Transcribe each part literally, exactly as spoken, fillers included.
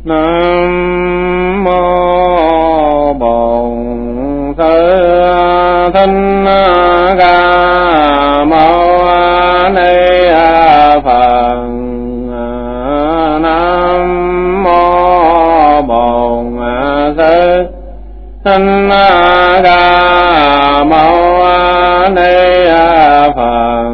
Nam mô Bổn Sư Thích Ca Mâu Ni Phật. Nam mô Bổn Sư Thích Ca Mâu Ni Phật.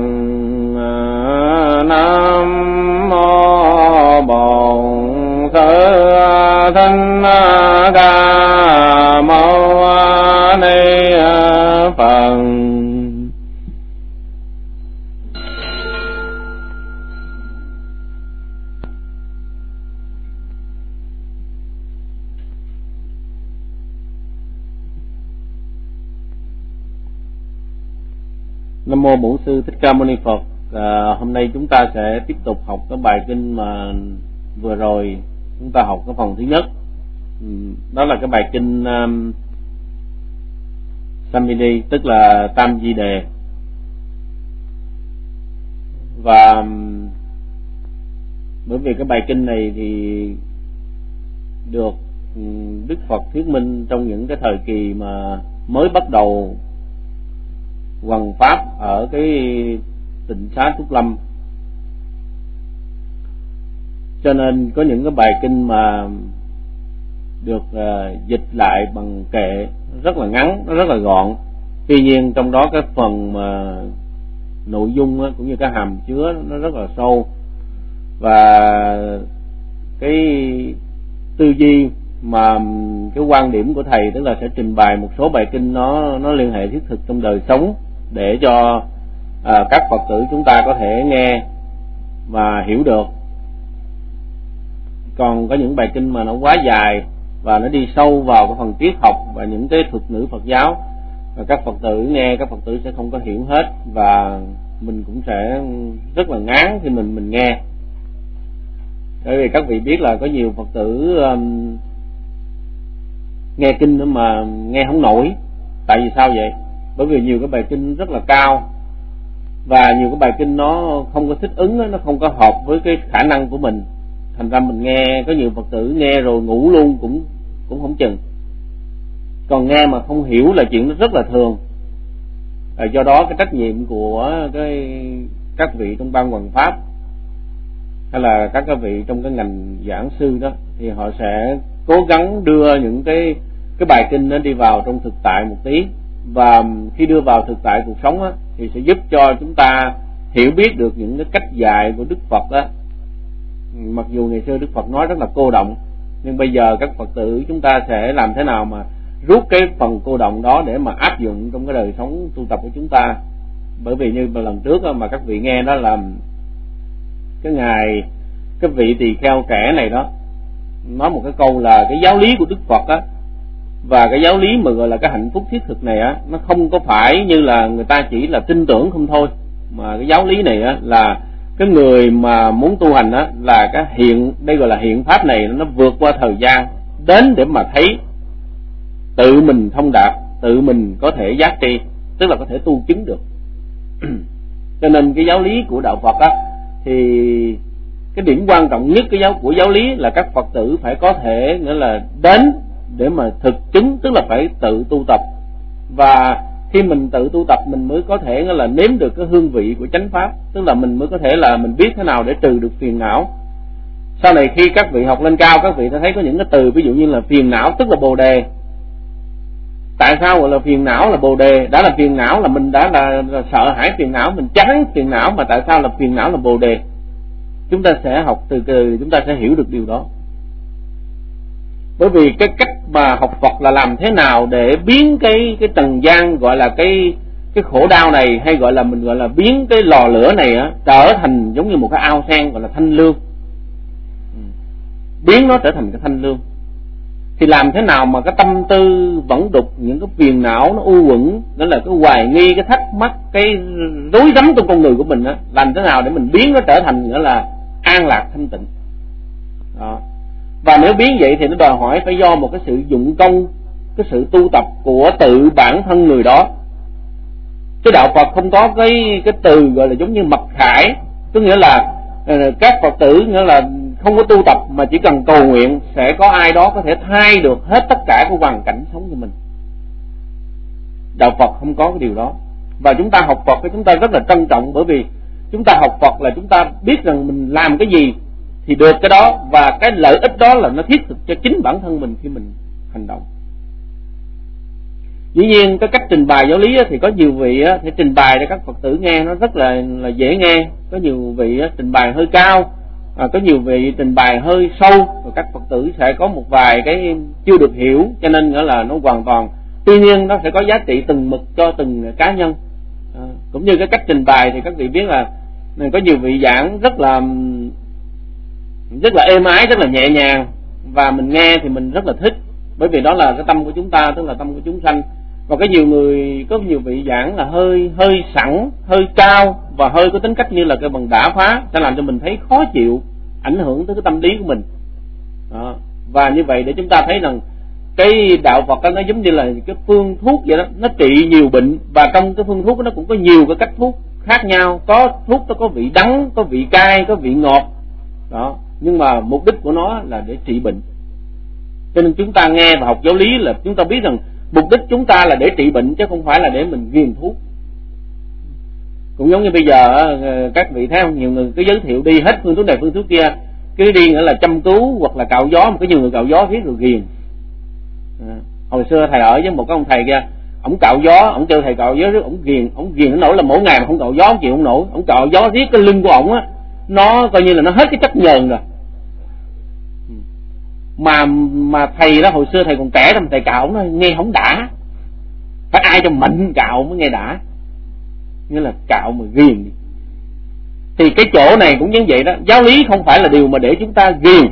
Nam mô Bổn Sư Thích Ca Mâu Ni Phật. Nam mô Bổn Sư Thích Ca Mâu Ni Phật. À, hôm nay chúng ta sẽ tiếp tục học cái bài kinh mà vừa rồi chúng ta học cái phần thứ nhất. Đó là cái bài kinh um, Samini, tức là Tam Di Đề. Và um, bởi vì cái bài kinh này thì được um, Đức Phật thuyết minh trong những cái thời kỳ mà mới bắt đầu hoằng pháp ở cái Tịnh Xá Trúc Lâm, cho nên có những cái bài kinh mà được uh, dịch lại bằng kệ rất là ngắn, nó rất là gọn. Tuy nhiên trong đó cái phần mà nội dung á, cũng như cái hàm chứa nó rất là sâu, và cái tư duy mà cái quan điểm của thầy, tức là sẽ trình bày một số bài kinh nó nó liên hệ thiết thực trong đời sống để cho à, các Phật tử chúng ta có thể nghe và hiểu được. Còn có những bài kinh mà nó quá dài và nó đi sâu vào cái phần triết học và những cái thuật ngữ Phật giáo, và các Phật tử nghe, các Phật tử sẽ không có hiểu hết, và mình cũng sẽ rất là ngán khi mình mình nghe. Bởi vì các vị biết là có nhiều Phật tử um, nghe kinh mà nghe không nổi. Tại vì sao vậy? Bởi vì nhiều cái bài kinh rất là cao, và nhiều cái bài kinh nó không có thích ứng, nó không có hợp với cái khả năng của mình. Thành ra mình nghe, có nhiều Phật tử nghe rồi ngủ luôn cũng cũng không chừng. Còn nghe mà không hiểu là chuyện nó rất là thường. À, do đó cái trách nhiệm của cái các vị trong ban hoằng pháp, hay là các cái vị trong cái ngành giảng sư đó, thì họ sẽ cố gắng đưa những cái cái bài kinh nó đi vào trong thực tại một tí. Và khi đưa vào thực tại cuộc sống á, thì sẽ giúp cho chúng ta hiểu biết được những cái cách dạy của Đức Phật á. Mặc dù ngày xưa Đức Phật nói rất là cô động, nhưng bây giờ các Phật tử chúng ta sẽ làm thế nào mà rút cái phần cô động đó để mà áp dụng trong cái đời sống tu tập của chúng ta. Bởi vì như lần trước á, mà các vị nghe đó là cái ngài cái vị tỳ kheo trẻ này đó nói một cái câu là cái giáo lý của Đức Phật á, và cái giáo lý mà gọi là cái hạnh phúc thiết thực này á, nó không có phải như là người ta chỉ là tin tưởng không thôi, mà cái giáo lý này á là cái người mà muốn tu hành á, là cái hiện, đây gọi là hiện pháp này, nó vượt qua thời gian đến để mà thấy tự mình thông đạt, tự mình có thể giác tri, tức là có thể tu chứng được. Cho nên cái giáo lý của đạo Phật á, thì cái điểm quan trọng nhất cái giáo của giáo lý là các Phật tử phải có thể nghĩa là đến để mà thực chứng, tức là phải tự tu tập. Và khi mình tự tu tập mình mới có thể là nếm được cái hương vị của chánh pháp, tức là mình mới có thể là mình biết thế nào để trừ được phiền não. Sau này khi các vị học lên cao, các vị sẽ thấy có những cái từ ví dụ như là phiền não tức là bồ đề. Tại sao gọi là phiền não là bồ đề? Đã là phiền não là mình đã là, là sợ hãi phiền não, mình chán phiền não, mà tại sao là phiền não là bồ đề? Chúng ta sẽ học từ từ, chúng ta sẽ hiểu được điều đó. Bởi vì cái cách mà học Phật là làm thế nào để biến cái cái trần gian, gọi là cái cái khổ đau này, hay gọi là mình gọi là biến cái lò lửa này á, trở thành giống như một cái ao sen, gọi là thanh lương. Biến nó trở thành cái thanh lương. Thì làm thế nào mà cái tâm tư vẫn đục, những cái phiền não nó u uẩn, đó là cái hoài nghi, cái thắc mắc, cái rối rắm trong con người của mình á, làm thế nào để mình biến nó trở thành nghĩa là an lạc thanh tịnh đó. Và nếu biến vậy thì nó đòi hỏi phải do một cái sự dụng công, cái sự tu tập của tự bản thân người đó. Cái đạo Phật không có cái cái từ gọi là giống như mặc khải, tức nghĩa là các Phật tử nghĩa là không có tu tập mà chỉ cần cầu nguyện sẽ có ai đó có thể thay được hết tất cả của hoàn cảnh sống của mình. Đạo Phật không có cái điều đó. Và chúng ta học Phật thì chúng ta rất là trân trọng, bởi vì chúng ta học Phật là chúng ta biết rằng mình làm cái gì thì được cái đó, và cái lợi ích đó là nó thiết thực cho chính bản thân mình khi mình hành động. Dĩ nhiên cái cách trình bày giáo lý thì có nhiều vị thì trình bày để các Phật tử nghe nó rất là là dễ nghe, có nhiều vị trình bày hơi cao, à, có nhiều vị trình bày hơi sâu, và các Phật tử sẽ có một vài cái chưa được hiểu, cho nên nghĩa là nó hoàn toàn. Tuy nhiên nó sẽ có giá trị từng mực cho từng cá nhân. À, cũng như cái cách trình bày thì các vị biết là có nhiều vị giảng rất là rất là êm ái, rất là nhẹ nhàng, và mình nghe thì mình rất là thích, bởi vì đó là cái tâm của chúng ta, tức là tâm của chúng sanh. Và có nhiều người, có nhiều vị giảng là hơi hơi sẵn, hơi cao và hơi có tính cách như là cái bằng đả phá, sẽ làm cho mình thấy khó chịu, ảnh hưởng tới cái tâm lý của mình. Đó. Và như vậy để chúng ta thấy rằng cái đạo Phật đó nó giống như là cái phương thuốc vậy đó, nó trị nhiều bệnh, và trong cái phương thuốc đó nó cũng có nhiều cái cách thuốc khác nhau. Có thuốc nó có vị đắng, có vị cay, có vị ngọt đó, nhưng mà mục đích của nó là để trị bệnh. Cho nên chúng ta nghe và học giáo lý là chúng ta biết rằng mục đích chúng ta là để trị bệnh, chứ không phải là để mình ghiền thuốc. Cũng giống như bây giờ các vị thấy không, nhiều người cứ giới thiệu đi hết phương thuốc này phương thuốc kia, cứ đi nữa là chăm cứu hoặc là cạo gió, mà có nhiều người cạo gió riết rồi ghiền. À, hồi xưa thầy ở với một cái ông thầy kia, ổng cạo gió, ổng kêu thầy cạo gió riết, ổng ghiền, ổng ghiền đến nỗi là mỗi ngày mà không cạo gió ổng chịu không nổi, ổng cạo gió riết cái lưng của ổng á, nó coi như là nó hết cái chất nhờn rồi. Mà mà thầy đó hồi xưa thầy còn trẻ mà thầy cạo ổng nghe không đã, phải ai cho mạnh cạo mới nghe đã, nghĩa là cạo mà ghiền. Thì cái chỗ này cũng như vậy đó, giáo lý không phải là điều mà để chúng ta ghiền.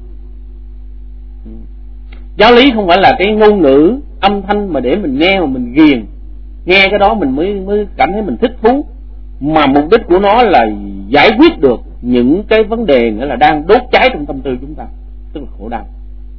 Giáo lý không phải là cái ngôn ngữ âm thanh mà để mình nghe mà mình ghiền, nghe cái đó mình mới mới cảm thấy mình thích thú, mà mục đích của nó là giải quyết được những cái vấn đề nghĩa là đang đốt cháy trong tâm tư chúng ta, tức là khổ đau.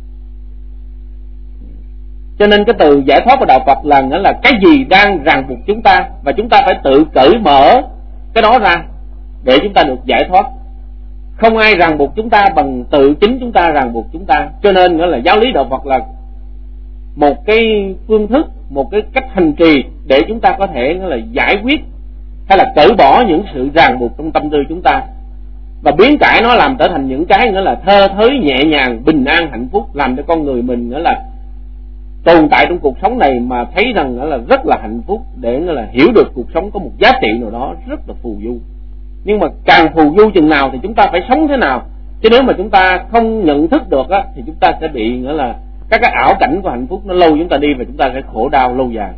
Cho nên cái từ giải thoát của đạo Phật là nghĩa là cái gì đang ràng buộc chúng ta, và chúng ta phải tự cởi mở cái đó ra để chúng ta được giải thoát. Không ai ràng buộc chúng ta bằng tự chính chúng ta ràng buộc chúng ta. Cho nên nghĩa là giáo lý đạo Phật là một cái phương thức, một cái cách hành trì để chúng ta có thể nghĩa là giải quyết hay là cởi bỏ những sự ràng buộc trong tâm tư chúng ta, và biến cải nó làm trở thành những cái nghĩa là thơ thới, nhẹ nhàng, bình an, hạnh phúc, làm cho con người mình nghĩa là tồn tại trong cuộc sống này mà thấy rằng nghĩa là rất là hạnh phúc, để nghĩa là hiểu được cuộc sống có một giá trị nào đó rất là phù du. Nhưng mà càng phù du chừng nào thì chúng ta phải sống thế nào, chứ nếu mà chúng ta không nhận thức được á, thì chúng ta sẽ bị nghĩa là các cái ảo cảnh của hạnh phúc nó lâu chúng ta đi, và chúng ta sẽ khổ đau lâu dài.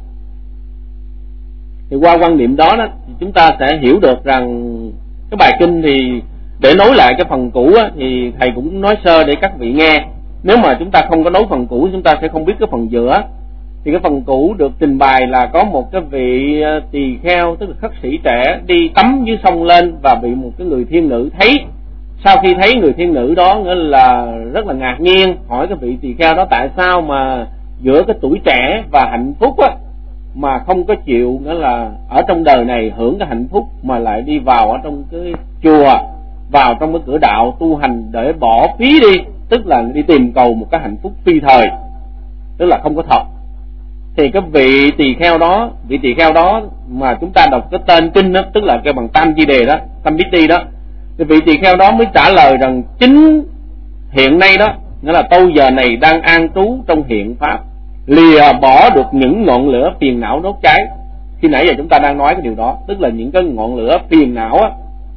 Thì qua quan niệm đó, đó thì chúng ta sẽ hiểu được rằng cái bài kinh, thì để nối lại cái phần cũ á, thì thầy cũng nói sơ để các vị nghe. Nếu mà chúng ta không có nối phần cũ, chúng ta sẽ không biết cái phần giữa. Thì cái phần cũ được trình bày là có một cái vị tỳ kheo, tức là khất sĩ trẻ, đi tắm dưới sông lên và bị một cái người thiên nữ thấy. Sau khi thấy người thiên nữ đó nghĩa là rất là ngạc nhiên, hỏi cái vị tỳ kheo đó tại sao mà giữa cái tuổi trẻ và hạnh phúc á, mà không có chịu nghĩa là ở trong đời này hưởng cái hạnh phúc, mà lại đi vào ở trong cái chùa, vào trong cái cửa đạo tu hành để bỏ phí đi, tức là đi tìm cầu một cái hạnh phúc phi thời, tức là không có thật. Thì cái vị tỳ kheo đó, vị tỳ kheo đó mà chúng ta đọc cái tên kinh đó, tức là cái bằng Tam Di Đề đó, Tam Bích Đi đó, thì vị tỳ kheo đó mới trả lời rằng chính hiện nay đó, nghĩa là tôi giờ này đang an trú trong hiện pháp, lìa bỏ được những ngọn lửa phiền não đốt cháy. Khi nãy giờ chúng ta đang nói cái điều đó, tức là những cái ngọn lửa phiền não á,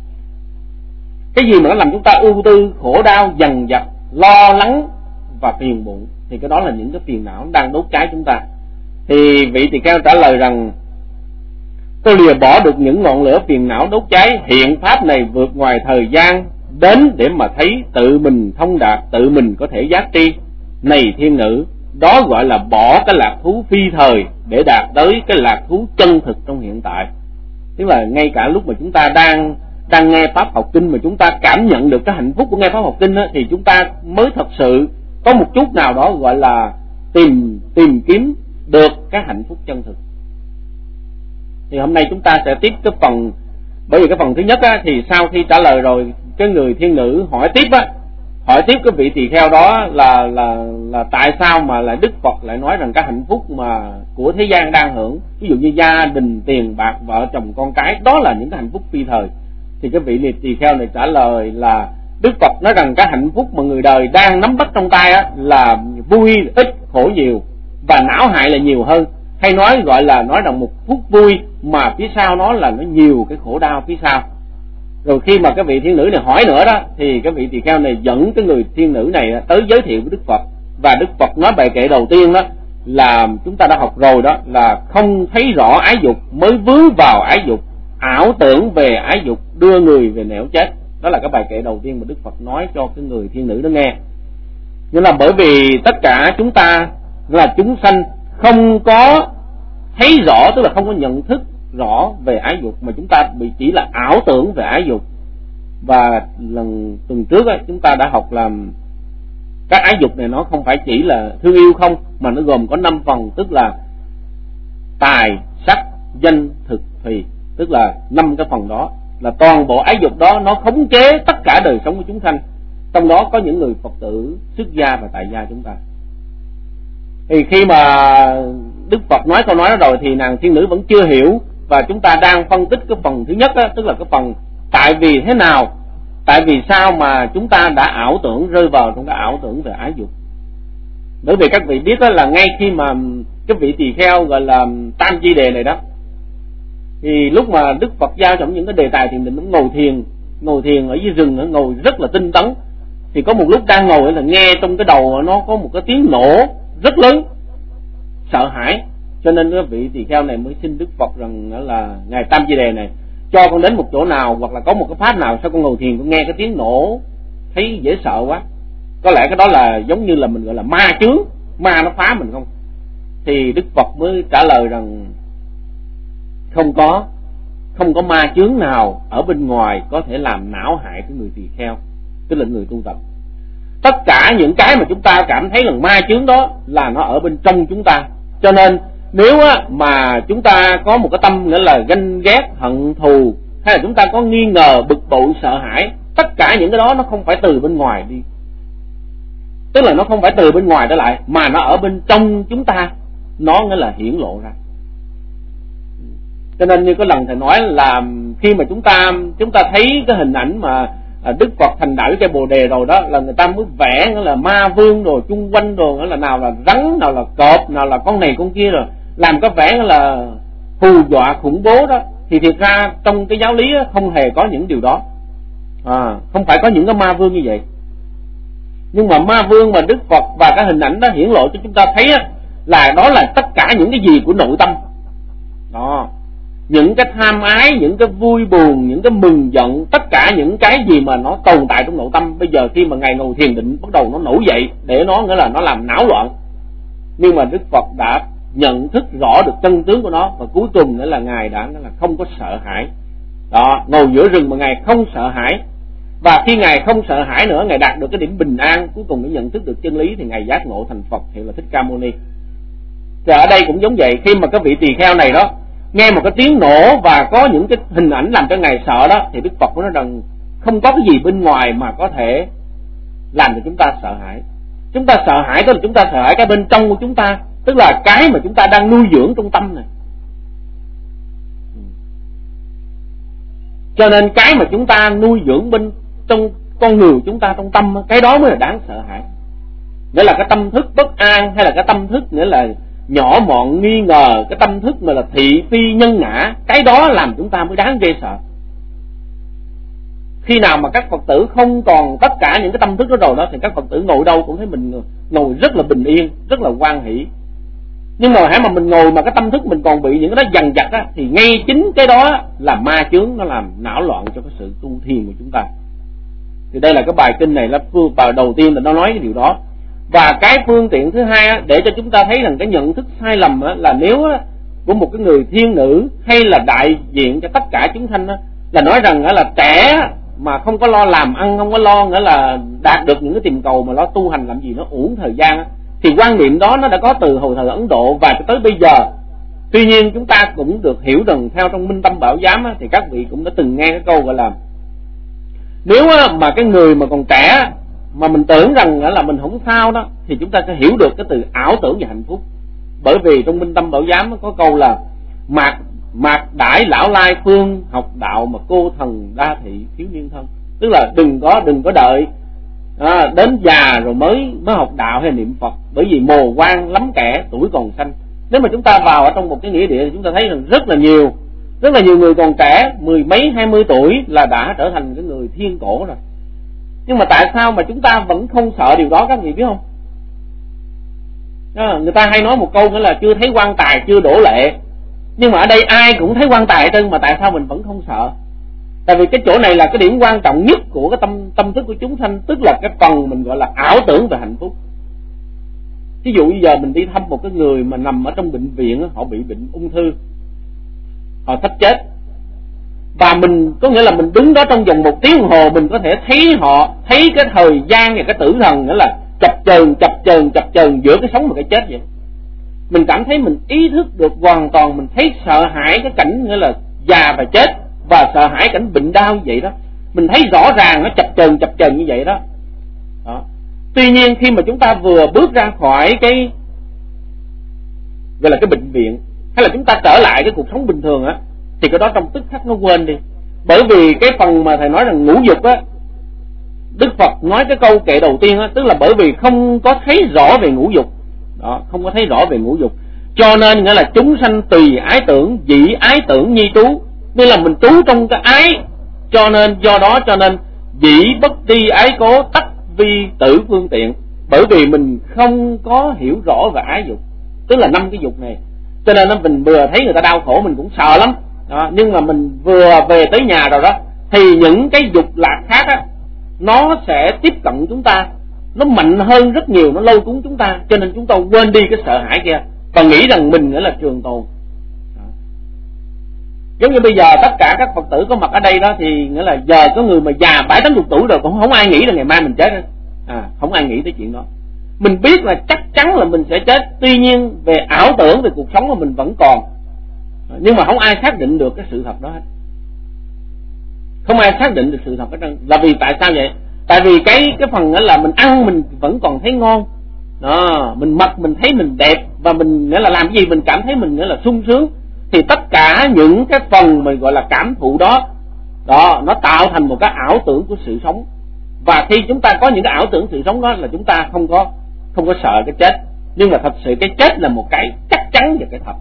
cái gì mà nó làm chúng ta ưu tư, khổ đau, dằn vặt, lo lắng và phiền muộn, thì cái đó là những cái phiền não đang đốt cháy chúng ta. Thì vị tỳ kheo trả lời rằng tôi lìa bỏ được những ngọn lửa phiền não đốt cháy, hiện pháp này vượt ngoài thời gian đến để mà thấy tự mình thông đạt, tự mình có thể giác tri. Này thiên nữ, đó gọi là bỏ cái lạc thú phi thời để đạt tới cái lạc thú chân thực trong hiện tại. Tức là ngay cả lúc mà chúng ta đang đang nghe pháp học kinh mà chúng ta cảm nhận được cái hạnh phúc của nghe pháp học kinh đó, thì chúng ta mới thật sự có một chút nào đó gọi là tìm tìm kiếm được cái hạnh phúc chân thực. Thì hôm nay chúng ta sẽ tiếp cái phần, bởi vì cái phần thứ nhất á, thì sau khi trả lời rồi, cái người thiên nữ hỏi tiếp á, hỏi tiếp cái vị tỳ kheo đó là là là tại sao mà lại Đức Phật lại nói rằng cái hạnh phúc mà của thế gian đang hưởng, ví dụ như gia đình, tiền bạc, vợ chồng, con cái, đó là những cái hạnh phúc phi thời. Thì cái vị liệt tỳ kheo này trả lời là Đức Phật nói rằng cái hạnh phúc mà người đời đang nắm bắt trong tay á, là vui ít, khổ nhiều, và não hại là nhiều hơn. Hay nói gọi là nói rằng một phút vui mà phía sau nó là nó nhiều cái khổ đau phía sau. Rồi khi mà cái vị thiên nữ này hỏi nữa đó, thì cái vị tỳ kheo này dẫn cái người thiên nữ này tới giới thiệu với Đức Phật. Và Đức Phật nói bài kệ đầu tiên đó là chúng ta đã học rồi, đó là không thấy rõ ái dục mới vướng vào ái dục, ảo tưởng về ái dục đưa người về nẻo chết. Đó là cái bài kệ đầu tiên mà Đức Phật nói cho cái người thiên nữ đó nghe. Nghĩa là bởi vì tất cả chúng ta là chúng sanh không có thấy rõ, tức là không có nhận thức rõ về ái dục, mà chúng ta bị chỉ là ảo tưởng về ái dục. Và lần tuần trước ấy, chúng ta đã học làm các ái dục này nó không phải chỉ là thương yêu không, mà nó gồm có năm phần, tức là tài, sắc, danh, thực, thùy, tức là năm cái phần đó là toàn bộ ái dục đó nó khống chế tất cả đời sống của chúng sanh. Trong đó có những người Phật tử xuất gia và tại gia chúng ta. Thì khi mà Đức Phật nói câu nói đó rồi thì nàng thiên nữ vẫn chưa hiểu, và chúng ta đang phân tích cái phần thứ nhất đó, tức là cái phần tại vì thế nào, tại vì sao mà chúng ta đã ảo tưởng, rơi vào trong cái ảo tưởng về ái dục. Bởi vì các vị biết đó là ngay khi mà cái vị tỳ kheo gọi là Tam Chi Đề này đó, thì lúc mà Đức Phật giao trong những cái đề tài thiền định, nó ngồi thiền, ngồi thiền ở dưới rừng, nó ngồi rất là tinh tấn. Thì có một lúc đang ngồi là nghe trong cái đầu nó có một cái tiếng nổ rất lớn, sợ hãi. Cho nên cái vị tỳ kheo này mới xin Đức Phật rằng là ngài Tam Chi Đề này, cho con đến một chỗ nào hoặc là có một cái pháp nào sao con ngồi thiền con nghe cái tiếng nổ thấy dễ sợ quá. Có lẽ cái đó là giống như là mình gọi là ma chướng, ma nó phá mình không. Thì Đức Phật mới trả lời rằng không có không có ma chướng nào ở bên ngoài có thể làm não hại cái người tỳ kheo, tức là người tu tập. Tất cả những cái mà chúng ta cảm thấy là ma chướng đó là nó ở bên trong chúng ta. Cho nên nếu mà chúng ta có một cái tâm nghĩa là ganh ghét, hận thù, hay là chúng ta có nghi ngờ, bực bội, sợ hãi, tất cả những cái đó nó không phải từ bên ngoài đi, tức là nó không phải từ bên ngoài trở lại, mà nó ở bên trong chúng ta, nó nghĩa là hiển lộ ra. Cho nên như có lần thầy nói là khi mà chúng ta chúng ta thấy cái hình ảnh mà Đức Phật thành đạo với cây Bồ Đề rồi đó, là người ta mới vẽ nghĩa là ma vương rồi chung quanh rồi, nghĩa là nào là rắn, nào là cọp, nào là con này con kia, rồi làm cái vẽ là hù dọa khủng bố đó. Thì thiệt ra trong cái giáo lý không hề có những điều đó, à, không phải có những cái ma vương như vậy. Nhưng mà ma vương mà Đức Phật và cái hình ảnh đó hiển lộ cho chúng ta thấy là đó là tất cả những cái gì của nội tâm đó, những cái tham ái, những cái vui buồn, những cái mừng giận, tất cả những cái gì mà nó tồn tại trong nội tâm. Bây giờ khi mà ngài ngồi thiền định bắt đầu nó nổi dậy, để nó nghĩa là nó làm náo loạn. Nhưng mà Đức Phật đã nhận thức rõ được chân tướng của nó, và cuối cùng nữa là ngài đã là không có sợ hãi đó, ngồi giữa rừng mà ngài không sợ hãi. Và khi ngài không sợ hãi nữa, ngài đạt được cái điểm bình an, cuối cùng mới nhận thức được chân lý, thì ngài giác ngộ thành Phật, hiệu là Thích Ca Mâu Ni. Thì ở đây cũng giống vậy, khi mà cái vị tỳ kheo này đó nghe một cái tiếng nổ và có những cái hình ảnh làm cho ngài sợ đó, thì Đức Phật nói rằng không có cái gì bên ngoài mà có thể làm cho chúng ta sợ hãi. Chúng ta sợ hãi tức là chúng ta sợ hãi cái bên trong của chúng ta, tức là cái mà chúng ta đang nuôi dưỡng trong tâm này. Cho nên cái mà chúng ta nuôi dưỡng bên trong con người chúng ta, trong tâm, cái đó mới là đáng sợ hãi. Nghĩa là cái tâm thức bất an, hay là cái tâm thức nghĩa là nhỏ mọn nghi ngờ, cái tâm thức mà là thị phi nhân ngã, cái đó làm chúng ta mới đáng ghê sợ. Khi nào mà các Phật tử không còn tất cả những cái tâm thức đó rồi đó, thì các Phật tử ngồi đâu cũng thấy mình ngồi rất là bình yên, rất là hoan hỷ. Nhưng mà hãy mà mình ngồi mà cái tâm thức mình còn bị những cái đó dằn vặt á, thì ngay chính cái đó là ma chướng, nó làm não loạn cho cái sự tu thiền của chúng ta. Thì đây là cái bài kinh này là phương bài đầu tiên là nó nói cái điều đó. Và cái phương tiện thứ hai á, để cho chúng ta thấy rằng cái nhận thức sai lầm á, là nếu á, của một cái người thiên nữ hay là đại diện cho tất cả chúng sanh á, là nói rằng á, là trẻ mà không có lo làm ăn, không có lo nghĩa là đạt được những cái tìm cầu mà lo tu hành làm gì nó uổng thời gian á, thì quan niệm đó nó đã có từ hồi thời Ấn Độ và cho tới bây giờ. Tuy nhiên chúng ta cũng được hiểu rằng theo trong Minh Tâm Bảo Giám á, thì các vị cũng đã từng nghe cái câu gọi là nếu á, mà cái người mà còn trẻ mà mình tưởng rằng là mình không sao đó, thì chúng ta sẽ hiểu được cái từ ảo tưởng và hạnh phúc. Bởi vì trong Minh Tâm Bảo Giám có câu là mạc mạc đãi lão lai phương học đạo mà cô thần đa thị thiếu niên thân. Tức là đừng có đừng có đợi à, đến già rồi mới mới học đạo hay niệm Phật, bởi vì mồ quan lắm kẻ tuổi còn xanh. Nếu mà chúng ta vào ở trong một cái nghĩa địa thì chúng ta thấy rằng rất là nhiều rất là nhiều người còn trẻ, mười mấy hai mươi tuổi là đã trở thành cái người thiên cổ rồi. Nhưng mà tại sao mà chúng ta vẫn không sợ điều đó, các vị biết không? À, người ta hay nói một câu nữa là chưa thấy quan tài chưa đổ lệ. Nhưng mà ở đây ai cũng thấy quan tài trơn, mà tại sao mình vẫn không sợ? Tại vì cái chỗ này là cái điểm quan trọng nhất của cái tâm tâm thức của chúng sanh, tức là cái phần mình gọi là ảo tưởng về hạnh phúc. Ví dụ bây giờ mình đi thăm một cái người mà nằm ở trong bệnh viện, họ bị bệnh ung thư, họ sắp chết, và mình có nghĩa là mình đứng đó trong vòng một tiếng đồng hồ, mình có thể thấy họ, thấy cái thời gian và cái tử thần, nghĩa là chập chờn chập chờn chập chờn giữa cái sống và cái chết vậy. Mình cảm thấy mình ý thức được hoàn toàn, mình thấy sợ hãi cái cảnh nghĩa là già và chết, và sợ hãi cảnh bệnh đau như vậy đó. Mình thấy rõ ràng nó chập chờn chập chờn như vậy đó. Đó. Tuy nhiên khi mà chúng ta vừa bước ra khỏi cái gọi là cái bệnh viện, hay là chúng ta trở lại cái cuộc sống bình thường á, thì cái đó trong tức khắc nó quên đi. Bởi vì cái phần mà thầy nói rằng ngũ dục á, Đức Phật nói cái câu kệ đầu tiên á, tức là bởi vì không có thấy rõ về ngũ dục. Đó, không có thấy rõ về ngũ dục, cho nên nghĩa là chúng sanh tùy ái tưởng, dĩ ái tưởng nhi trú. Nên là mình trú trong cái ái, cho nên do đó cho nên dĩ bất ti ái cố tắc vi tử phương tiện. Bởi vì mình không có hiểu rõ về ái dục, tức là năm cái dục này, cho nên mình vừa thấy người ta đau khổ mình cũng sợ lắm đó. Nhưng mà mình vừa về tới nhà rồi đó, thì những cái dục lạc khác á, nó sẽ tiếp cận chúng ta, nó mạnh hơn rất nhiều, nó lôi cuốn chúng ta, cho nên chúng ta quên đi cái sợ hãi kia và nghĩ rằng mình nghĩa là trường tồn. Giống như bây giờ tất cả các Phật tử có mặt ở đây đó, thì nghĩa là giờ có người mà già bảy tám chục tuổi rồi cũng không ai nghĩ là ngày mai mình chết. À, không ai nghĩ tới chuyện đó. Mình biết là chắc chắn là mình sẽ chết, tuy nhiên về ảo tưởng về cuộc sống mà mình vẫn còn, nhưng mà không ai xác định được cái sự thật đó hết. Không ai xác định được sự thật đó. Là vì tại sao vậy? Tại vì cái cái phần đó là mình ăn mình vẫn còn thấy ngon đó, mình mặc mình thấy mình đẹp, và mình nghĩa là làm cái gì mình cảm thấy mình nghĩa là sung sướng, thì tất cả những cái phần mình gọi là cảm thụ đó đó, nó tạo thành một cái ảo tưởng của sự sống. Và khi chúng ta có những cái ảo tưởng sự sống đó là chúng ta không có không có sợ cái chết. Nhưng mà thật sự cái chết là một cái chắc chắn về cái thật,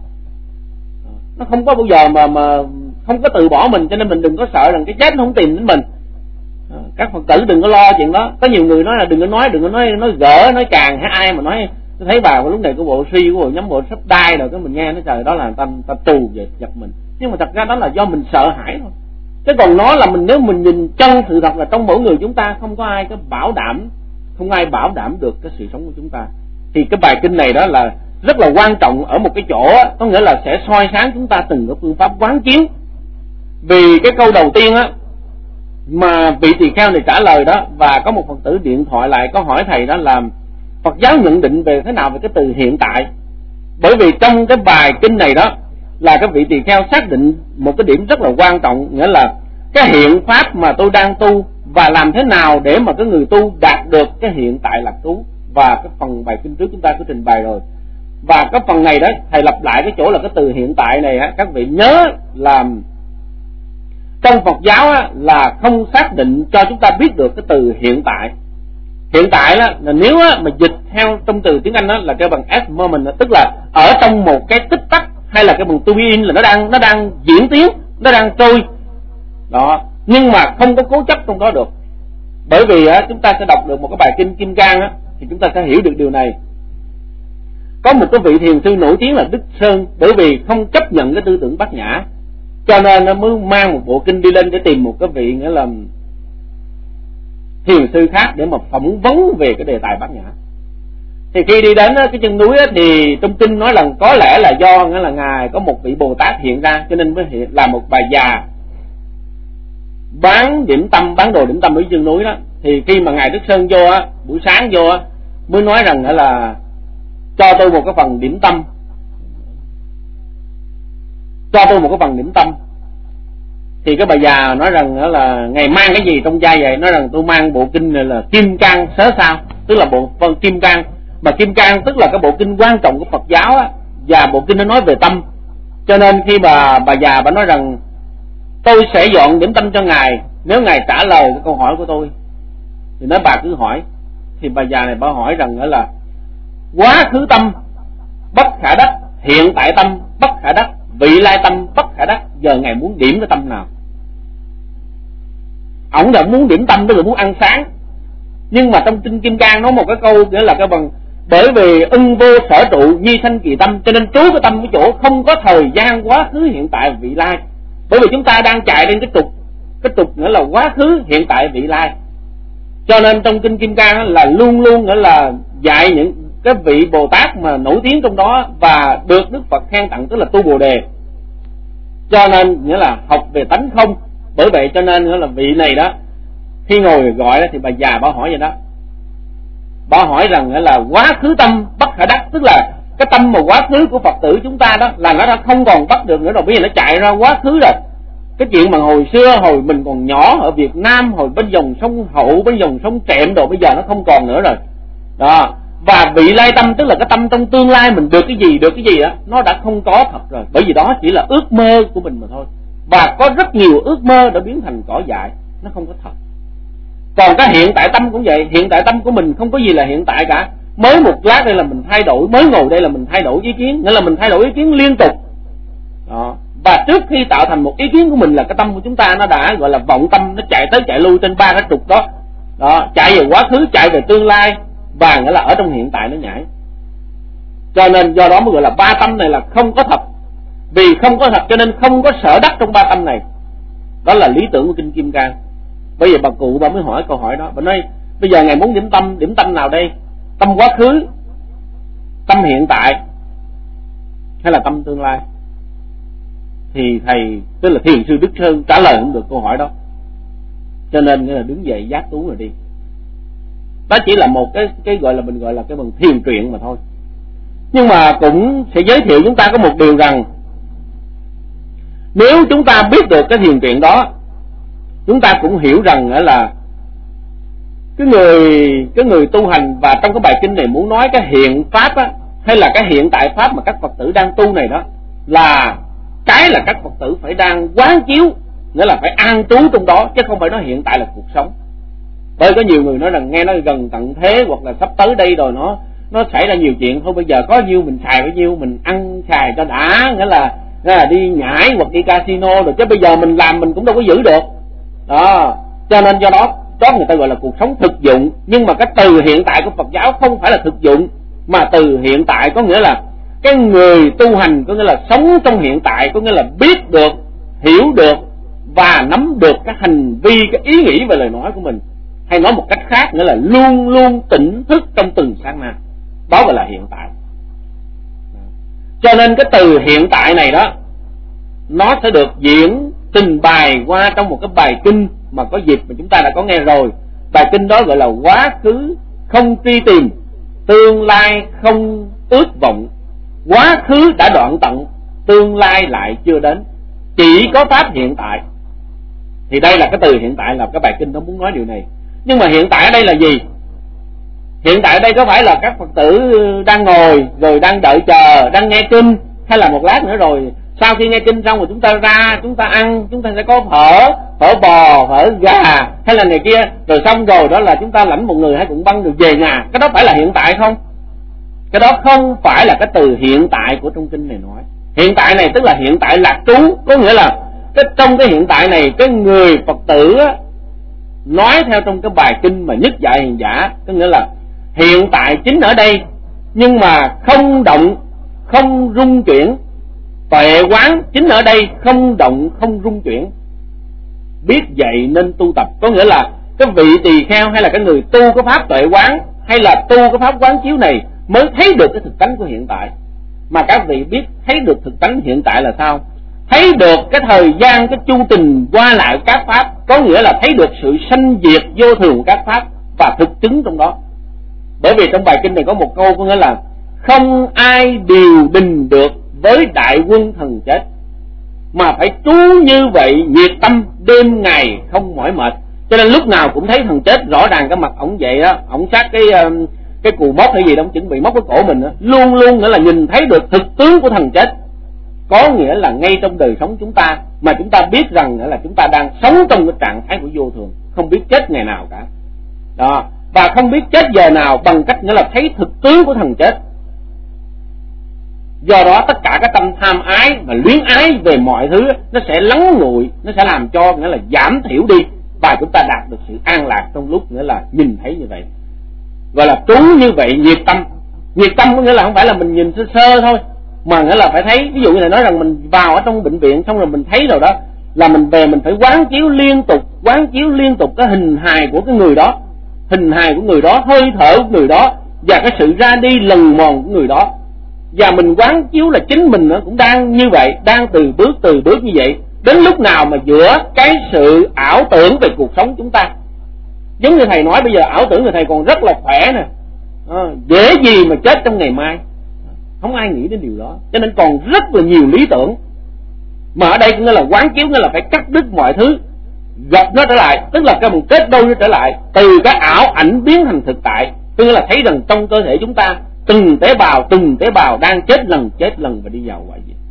nó không có bao giờ mà mà không có từ bỏ mình, cho nên mình đừng có sợ rằng cái chết nó không tìm đến mình. Các Phật tử đừng có lo chuyện đó. Có nhiều người nói là đừng có nói đừng có nói nói gỡ nói càng hay ai mà nói tôi thấy bà lúc này có bộ suy của bộ nhắm bộ sắp đai rồi, cái mình nghe nó trời đó là ta ta trù về giật mình. Nhưng mà thật ra đó là do mình sợ hãi thôi. Chứ còn nó là mình, nếu mình nhìn chân sự thật là trong mỗi người chúng ta không có ai có bảo đảm, không ai bảo đảm được cái sự sống của chúng ta. Thì cái bài kinh này đó là rất là quan trọng ở một cái chỗ, có nghĩa là sẽ soi sáng chúng ta từng cái phương pháp quán chiếu. Vì cái câu đầu tiên á mà vị tỳ kheo này trả lời đó, và có một Phật tử điện thoại lại có hỏi thầy đó là Phật giáo nhận định về thế nào về cái từ hiện tại. Bởi vì trong cái bài kinh này đó là các vị tỳ kheo xác định một cái điểm rất là quan trọng, nghĩa là cái hiện pháp mà tôi đang tu, và làm thế nào để mà cái người tu đạt được cái hiện tại lạc trú. Và cái phần bài kinh trước chúng ta có trình bày rồi. Và cái phần này đó thầy lặp lại cái chỗ là cái từ hiện tại này á, các vị nhớ là trong Phật giáo á, là không xác định cho chúng ta biết được cái từ hiện tại. Hiện tại đó, là nếu á, mà dịch theo trong từ tiếng Anh đó, là cái bằng at moment, tức là ở trong một cái tích tắc, hay là cái bằng to be in, là nó đang nó đang diễn tiến, nó đang trôi đó, nhưng mà không có cố chấp trong đó được. Bởi vì á, chúng ta sẽ đọc được một cái bài kinh Kim Cang á, thì chúng ta sẽ hiểu được điều này. Có một cái vị thiền sư nổi tiếng là Đức Sơn, bởi vì không chấp nhận cái tư tưởng bát nhã, cho nên nó mới mang một bộ kinh đi lên để tìm một cái vị nghĩa là thiền sư khác để mà phỏng vấn về cái đề tài bát nhã. Thì khi đi đến cái chân núi á, thì trong kinh nói là có lẽ là do nghĩa là ngài có một vị Bồ Tát hiện ra, cho nên mới hiện làm một bà già bán điểm tâm, bán đồ điểm tâm ở chân núi đó. Thì khi mà ngài Đức Sơn vô á, buổi sáng vô á, mới nói rằng là cho tôi một cái phần điểm tâm, cho tôi một cái phần điểm tâm. Thì cái bà già nói rằng đó là ngày mang cái gì trong vai vậy? Nói rằng tôi mang bộ kinh này là Kim Cang Sớ Sao, tức là bộ phân Kim Cang. Mà Kim Cang tức là cái bộ kinh quan trọng của Phật giáo á, và bộ kinh nó nói về tâm. Cho nên khi bà bà già bà nói rằng tôi sẽ dọn điểm tâm cho ngài nếu ngài trả lời cái câu hỏi của tôi. Thì nói bà cứ hỏi. Thì bà già này bà hỏi rằng đó là quá khứ tâm bất khả đắc, hiện tại tâm bất khả đắc, vị lai tâm bất khả đắc. Giờ ngài muốn điểm cái tâm nào? Ổng là muốn điểm tâm, tức là muốn ăn sáng. Nhưng mà trong kinh Kim Cang nói một cái câu nghĩa là cái bằng bởi vì ưng vô sở trụ nhi sanh kỳ tâm, cho nên trú cái tâm cái chỗ không có thời gian quá khứ hiện tại vị lai. Bởi vì chúng ta đang chạy lên cái trục, cái trục nghĩa là quá khứ hiện tại vị lai. Cho nên trong kinh Kim Cang là luôn luôn nghĩa là dạy những cái vị Bồ Tát mà nổi tiếng trong đó và được Đức Phật khen tặng, tức là tu Bồ Đề. Cho nên nghĩa là học về tánh không. Bởi vậy cho nên nghĩa là vị này đó khi ngồi gọi đó, thì bà già bà hỏi vậy đó. Bà hỏi rằng nghĩa là quá khứ tâm bất khả đắc, tức là cái tâm mà quá khứ của Phật tử chúng ta đó là nó đã không còn bắt được nữa rồi, bây giờ nó chạy ra quá khứ rồi. Cái chuyện mà hồi xưa hồi mình còn nhỏ ở Việt Nam, hồi bên dòng sông Hậu, bên dòng sông Trẹm đồ, bây giờ nó không còn nữa rồi đó. Và vị lai tâm tức là cái tâm trong tương lai mình được cái gì được cái gì đó, nó đã không có thật rồi. Bởi vì đó chỉ là ước mơ của mình mà thôi. Và có rất nhiều ước mơ đã biến thành cỏ dại, nó không có thật. Còn cái hiện tại tâm cũng vậy. Hiện tại tâm của mình không có gì là hiện tại cả. Mới một lát đây là mình thay đổi, mới ngồi đây là mình thay đổi ý kiến, nghĩa là mình thay đổi ý kiến liên tục đó. Và trước khi tạo thành một ý kiến của mình là cái tâm của chúng ta nó đã gọi là vọng tâm, nó chạy tới chạy lui trên ba cái trục đó đó, chạy về quá khứ, chạy về tương lai, và nghĩa là ở trong hiện tại nó nhảy. Cho nên do đó mới gọi là ba tâm này là không có thật. Vì không có thật cho nên không có sở đắc trong ba tâm này. Đó là lý tưởng của kinh Kim Cang. Bây giờ bà cụ bà mới hỏi câu hỏi đó. Bà nói bây giờ ngài muốn điểm tâm, điểm tâm nào đây? Tâm quá khứ, tâm hiện tại, hay là tâm tương lai? Thì thầy, tức là Thiền sư Đức Sơn trả lời không được câu hỏi đó. Cho nên là đứng dậy giác tú rồi đi. Đó chỉ là một cái cái gọi là mình gọi là cái bằng thiền truyện mà thôi. Nhưng mà cũng sẽ giới thiệu chúng ta có một điều rằng nếu chúng ta biết được cái thiền truyện đó, chúng ta cũng hiểu rằng là cái người cái người tu hành, và trong cái bài kinh này muốn nói cái hiện pháp á, hay là cái hiện tại pháp mà các Phật tử đang tu này đó, là cái là các Phật tử phải đang quán chiếu, nghĩa là phải an trú trong đó, chứ không phải nói hiện tại là cuộc sống. Bởi có nhiều người nói rằng nghe nói gần tận thế hoặc là sắp tới đây rồi nó nó xảy ra nhiều chuyện, thôi bây giờ có nhiêu mình xài bấy nhiêu, mình ăn xài cho đã, nghĩa là, nghĩa là đi nhảy hoặc đi casino rồi, chứ bây giờ mình làm mình cũng đâu có giữ được đó. Cho nên do đó đó người ta gọi là cuộc sống thực dụng. Nhưng mà cái từ hiện tại của Phật giáo không phải là thực dụng, mà từ hiện tại có nghĩa là cái người tu hành, có nghĩa là sống trong hiện tại, có nghĩa là biết được, hiểu được và nắm được cái hành vi, cái ý nghĩ và lời nói của mình. Hay nói một cách khác nghĩa là luôn luôn tỉnh thức trong từng sát na. Đó gọi là hiện tại. Cho nên cái từ hiện tại này đó, nó sẽ được diễn trình bày qua trong một cái bài kinh mà có dịp mà chúng ta đã có nghe rồi. Bài kinh đó gọi là quá khứ không truy tìm, tương lai không ước vọng. Quá khứ đã đoạn tận, tương lai lại chưa đến, chỉ có pháp hiện tại. Thì đây là cái từ hiện tại, là cái bài kinh nó muốn nói điều này. Nhưng mà hiện tại ở đây là gì? Hiện tại ở đây có phải là các Phật tử đang ngồi rồi đang đợi chờ, đang nghe kinh, hay là một lát nữa rồi sau khi nghe kinh xong rồi chúng ta ra, chúng ta ăn, chúng ta sẽ có phở, phở bò, phở gà hay là này kia, rồi xong rồi đó là chúng ta lãnh một người hay cũng băng được về nhà. Cái đó phải là hiện tại không? Cái đó không phải là cái từ hiện tại của trong kinh này nói. Hiện tại này tức là hiện tại lạc trú, có nghĩa là cái trong cái hiện tại này cái người Phật tử á, nói theo trong cái bài kinh mà nhất dạy hiền giả, có nghĩa là hiện tại chính ở đây, nhưng mà không động, không rung chuyển. Tuệ quán chính ở đây, không động, không rung chuyển. Biết vậy nên tu tập, có nghĩa là cái vị tỳ kheo hay là cái người tu cái pháp tuệ quán hay là tu cái pháp quán chiếu này mới thấy được cái thực tánh của hiện tại. Mà các vị biết thấy được thực tánh hiện tại là sao? Thấy được cái thời gian, cái chu trình qua lại các pháp, có nghĩa là thấy được sự sanh diệt vô thường của các pháp và thực chứng trong đó. Bởi vì trong bài kinh này có một câu có nghĩa là không ai điều đình được với đại quân thần chết. mà phải trú như vậy, nhiệt tâm đêm ngày không mỏi mệt. Cho nên lúc nào cũng thấy thằng chết rõ ràng cái mặt ổng vậy đó, ổng sát cái cái cù móc hay gì đó, ổng chuẩn bị móc cái cổ mình đó. Luôn luôn nữa là nhìn thấy được thực tướng của thằng chết. Có nghĩa là ngay trong đời sống chúng ta mà chúng ta biết rằng là chúng ta đang sống trong cái trạng thái của vô thường, không biết chết ngày nào cả. Đó, và không biết chết giờ nào bằng cách nghĩa là thấy thực tướng của thằng chết. Do đó tất cả cái tâm tham ái và luyến ái về mọi thứ nó sẽ lắng nguội, nó sẽ làm cho nghĩa là giảm thiểu đi, và chúng ta đạt được sự an lạc trong lúc nghĩa là nhìn thấy như vậy. Gọi là trú như vậy nhiệt tâm. Nhiệt tâm có nghĩa là không phải là mình nhìn sơ sơ thôi, mà nghĩa là phải thấy. Ví dụ như là nói rằng mình vào ở trong bệnh viện xong rồi mình thấy rồi đó, là mình về mình phải quán chiếu liên tục, quán chiếu liên tục cái hình hài của cái người đó, hình hài của người đó, hơi thở của người đó, và cái sự ra đi lần mòn của người đó. Và mình quán chiếu là chính mình nó cũng đang như vậy, đang từ bước từ bước như vậy. Đến lúc nào mà giữa cái sự ảo tưởng về cuộc sống chúng ta, giống như thầy nói bây giờ ảo tưởng người thầy còn rất là khỏe nè, à, dễ gì mà chết trong ngày mai, không ai nghĩ đến điều đó. Cho nên còn rất là nhiều lý tưởng. Mà ở đây cũng là quán chiếu, nghĩa là phải cắt đứt mọi thứ, gặp nó trở lại, tức là cái một kết đôi nó trở lại, từ cái ảo ảnh biến thành thực tại. Tức là thấy rằng trong cơ thể chúng ta từng tế bào từng tế bào đang chết lần chết lần và đi vào hoại diệt.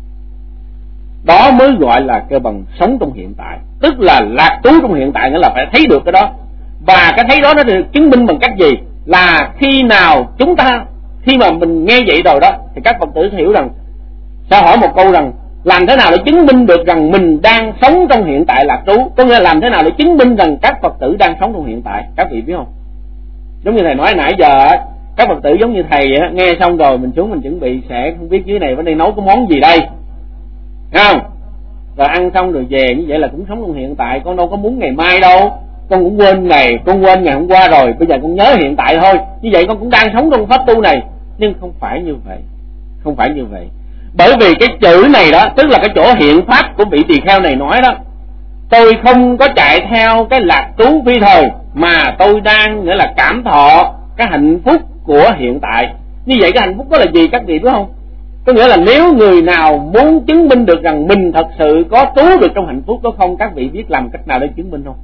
Đó mới gọi là kêu bằng sống trong hiện tại, tức là lạc trú trong hiện tại, nghĩa là phải thấy được cái đó. Và cái thấy đó nó được chứng minh bằng cách gì? Là khi nào chúng ta, khi mà mình nghe vậy rồi đó, thì các Phật tử hiểu rằng sẽ hỏi một câu rằng làm thế nào để chứng minh được rằng mình đang sống trong hiện tại lạc trú? Có nghĩa là làm thế nào để chứng minh rằng các Phật tử đang sống trong hiện tại? Các vị biết không? Giống như thầy nói nãy giờ, các Phật tử giống như thầy nghe xong rồi mình xuống mình chuẩn bị sẽ không biết dưới này bên đây nấu cái món gì đây, không? Rồi ăn xong rồi về, như vậy là cũng sống trong hiện tại. Con đâu có muốn ngày mai đâu, con cũng quên ngày, con quên ngày hôm qua rồi, bây giờ con nhớ hiện tại thôi. Như vậy con cũng đang sống trong pháp tu này. Nhưng không phải như vậy, không phải như vậy. Bởi vì cái chữ này đó, tức là cái chỗ hiện pháp của vị tỳ kheo này nói đó, tôi không có chạy theo cái lạc trú phi thời, mà tôi đang nghĩa là cảm thọ cái hạnh phúc của hiện tại. Như vậy cái hạnh phúc đó là gì các vị biết không? Có nghĩa là nếu người nào muốn chứng minh được rằng mình thật sự có trú được trong hạnh phúc đó không, các vị biết làm cách nào để chứng minh không?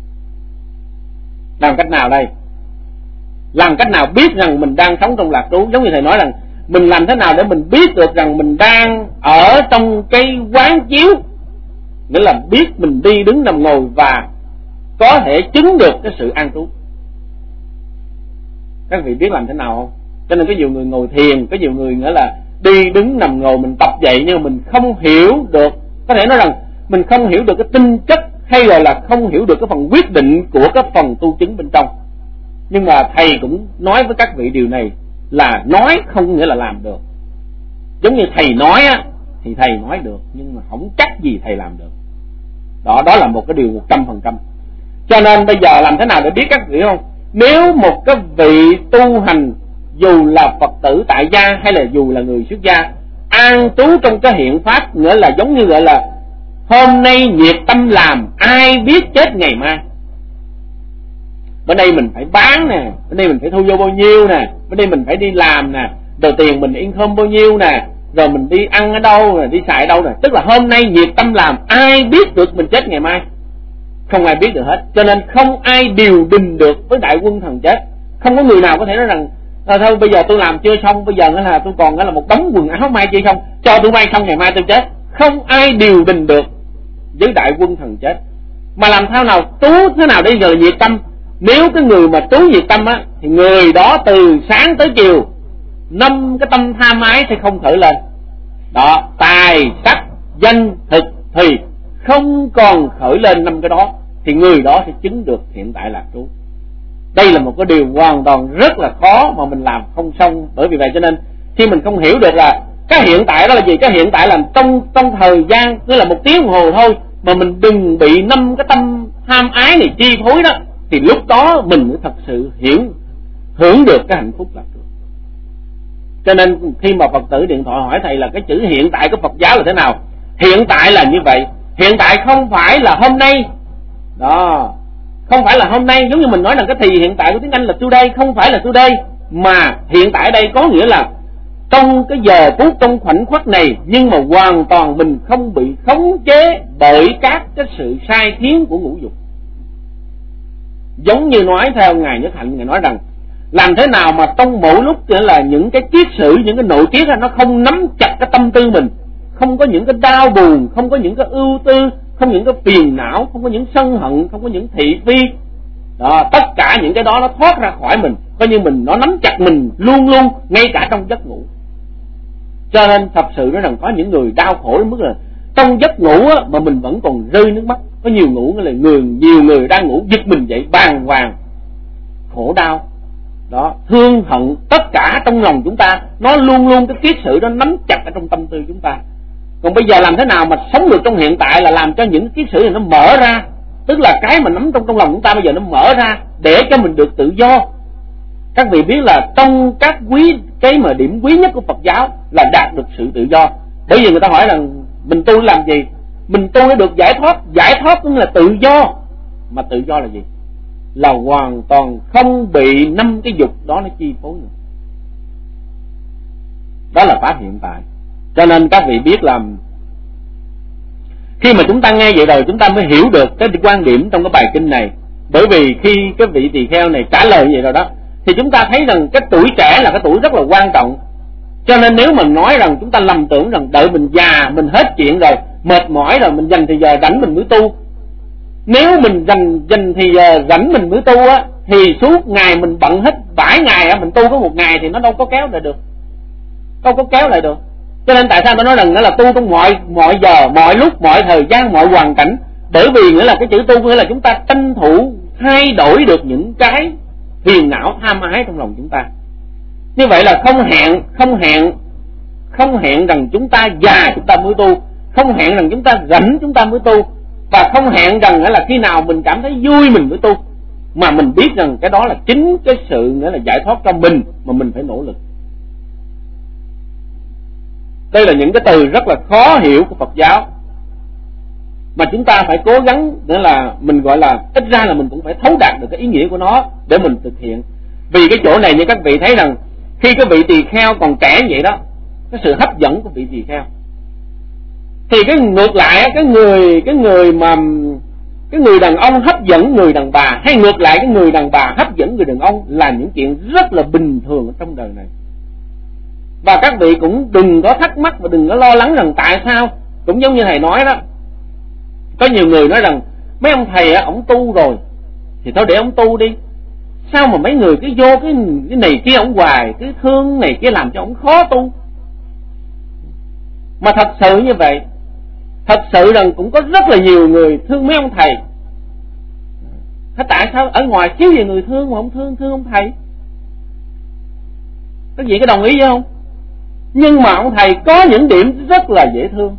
Làm cách nào đây? Làm cách nào biết rằng mình đang sống trong lạc trú? Giống như thầy nói rằng mình làm thế nào để mình biết được rằng mình đang ở trong cái quán chiếu, nghĩa là biết mình đi đứng nằm ngồi và có thể chứng được cái sự an trú. Các vị biết làm thế nào không? Cho nên có nhiều người ngồi thiền, có nhiều người nghĩa là đi đứng nằm ngồi mình tập vậy, nhưng mà mình không hiểu được, có thể nói rằng mình không hiểu được cái tinh chất, hay gọi là không hiểu được cái phần quyết định của cái phần tu chứng bên trong. Nhưng mà thầy cũng nói với các vị điều này là nói không nghĩa là làm được. Giống như thầy nói á, thì thầy nói được, nhưng mà không chắc gì thầy làm được. Đó, đó là một cái điều một trăm phần trăm. Cho nên bây giờ làm thế nào để biết các vị không? Nếu một cái vị tu hành, dù là Phật tử tại gia hay là dù là người xuất gia, an trú trong cái hiện pháp, nghĩa là giống như gọi là hôm nay nhiệt tâm làm, ai biết chết ngày mai. Bên đây mình phải bán nè, bên đây mình phải thu vô bao nhiêu nè, bên đây mình phải đi làm nè, rồi tiền mình in không bao nhiêu nè, rồi mình đi ăn ở đâu nè, đi xài ở đâu nè. Tức là hôm nay nhiệt tâm làm, ai biết được mình chết ngày mai? Không ai biết được hết. Cho nên không ai điều đình được với đại quân thần chết. Không có người nào có thể nói rằng à, thôi bây giờ tôi làm chưa xong, bây giờ là tôi còn là một đống quần áo may chưa xong, cho tôi may xong ngày mai tôi chết. Không ai điều đình được với đại quân thần chết. Mà làm sao nào trú thế nào để giờ nhiệt tâm? Nếu cái người mà trú nhiệt tâm á, thì người đó từ sáng tới chiều năm cái tâm tham ái sẽ không khởi lên. Đó, tài sắc danh thực thì không còn khởi lên năm cái đó, thì người đó sẽ chứng được hiện tại lạc trú. Đây là một cái điều hoàn toàn rất là khó mà mình làm không xong. Bởi vì vậy cho nên khi mình không hiểu được là cái hiện tại đó là gì, cái hiện tại là trong trong thời gian, tức là một tiếng đồng hồ thôi, mà mình đừng bị năm cái tâm tham ái này chi phối đó, thì lúc đó mình mới thật sự hiểu hưởng được cái hạnh phúc lạc trú. Cho nên khi mà Phật tử điện thoại hỏi thầy là cái chữ hiện tại của Phật giáo là thế nào, hiện tại là như vậy. Hiện tại không phải là hôm nay đó, không phải là hôm nay. Giống như mình nói là cái thì hiện tại của tiếng Anh là today, không phải là today, mà hiện tại ở đây có nghĩa là trong cái giờ phút, trong khoảnh khắc này, nhưng mà hoàn toàn mình không bị khống chế bởi các cái sự sai khiến của ngũ dục. Giống như nói theo Ngài Nhất Hạnh, Ngài nói rằng làm thế nào mà trong mỗi lúc nghĩa là những cái kiết sử, những cái nội tiết nó không nắm chặt cái tâm tư mình, không có những cái đau buồn, không có những cái ưu tư, không có những cái phiền não, không có những sân hận, không có những thị phi. Đó, tất cả những cái đó nó thoát ra khỏi mình, coi như mình nó nắm chặt mình luôn luôn, ngay cả trong giấc ngủ. Cho nên thật sự nói rằng có những người đau khổ đến mức là trong giấc ngủ á, mà mình vẫn còn rơi nước mắt. Có nhiều ngủ là người nhiều người đang ngủ giật mình dậy bàng hoàng, khổ đau, đó, thương hận, tất cả trong lòng chúng ta nó luôn luôn cái kiết sử đó nắm chặt ở trong tâm tư chúng ta. Còn bây giờ làm thế nào mà sống được trong hiện tại là làm cho những kiết sử này nó mở ra, tức là cái mà nắm trong trong lòng chúng ta bây giờ nó mở ra để cho mình được tự do. Các vị biết là trong các quý cái mà điểm quý nhất của Phật giáo là đạt được sự tự do. Bởi vì người ta hỏi rằng mình tu làm gì? Mình tu để được giải thoát. Giải thoát cũng là tự do. Mà tự do là gì? Là hoàn toàn không bị năm cái dục đó nó chi phối nữa. Đó là pháp hiện tại. Cho nên các vị biết là khi mà chúng ta nghe vậy rồi chúng ta mới hiểu được cái quan điểm trong cái bài kinh này. Bởi vì khi cái vị tỳ kheo này trả lời vậy rồi đó, thì chúng ta thấy rằng cái tuổi trẻ là cái tuổi rất là quan trọng. Cho nên nếu mà nói rằng chúng ta lầm tưởng rằng đợi mình già, mình hết chuyện rồi, mệt mỏi rồi, mình dành thì giờ rảnh mình mới tu. Nếu mình dành dành thì giờ rảnh mình mới tu á, thì suốt ngày mình bận hết bảy ngày á, mình tu có một ngày thì nó đâu có kéo lại được, đâu có kéo lại được. Cho nên tại sao tôi nói rằng nó là tu trong mọi mọi giờ, mọi lúc, mọi thời gian, mọi hoàn cảnh. Bởi vì nghĩa là cái chữ tu nghĩa là chúng ta tranh thủ thay đổi được những cái phiền não tham ái trong lòng chúng ta. Như vậy là không hẹn, không hẹn, không hẹn rằng chúng ta già chúng ta mới tu, không hẹn rằng chúng ta rảnh chúng ta mới tu, và không hẹn rằng là khi nào mình cảm thấy vui mình mới tu, mà mình biết rằng cái đó là chính cái sự nghĩa là giải thoát cho mình mà mình phải nỗ lực. Đây là những cái từ rất là khó hiểu của Phật giáo mà chúng ta phải cố gắng để là mình gọi là ít ra là mình cũng phải thấu đạt được cái ý nghĩa của nó để mình thực hiện. Vì cái chỗ này như các vị thấy rằng khi cái vị tỳ kheo còn trẻ vậy đó, cái sự hấp dẫn của vị tỳ kheo, thì cái ngược lại cái người cái người mà cái người đàn ông hấp dẫn người đàn bà, hay ngược lại cái người đàn bà hấp dẫn người đàn ông là những chuyện rất là bình thường ở trong đời này. Và các vị cũng đừng có thắc mắc và đừng có lo lắng rằng tại sao. Cũng giống như thầy nói đó, có nhiều người nói rằng mấy ông thầy á, ổng tu rồi thì thôi để ổng tu đi, sao mà mấy người cứ vô cái cái này kia ổng hoài, cứ thương này kia làm cho ổng khó tu. Mà thật sự như vậy, thật sự rằng cũng có rất là nhiều người thương mấy ông thầy. Thế tại sao ở ngoài thiếu gì người thương mà không thương thương ông thầy? Các vị có đồng ý với không? Nhưng mà ông thầy có những điểm rất là dễ thương,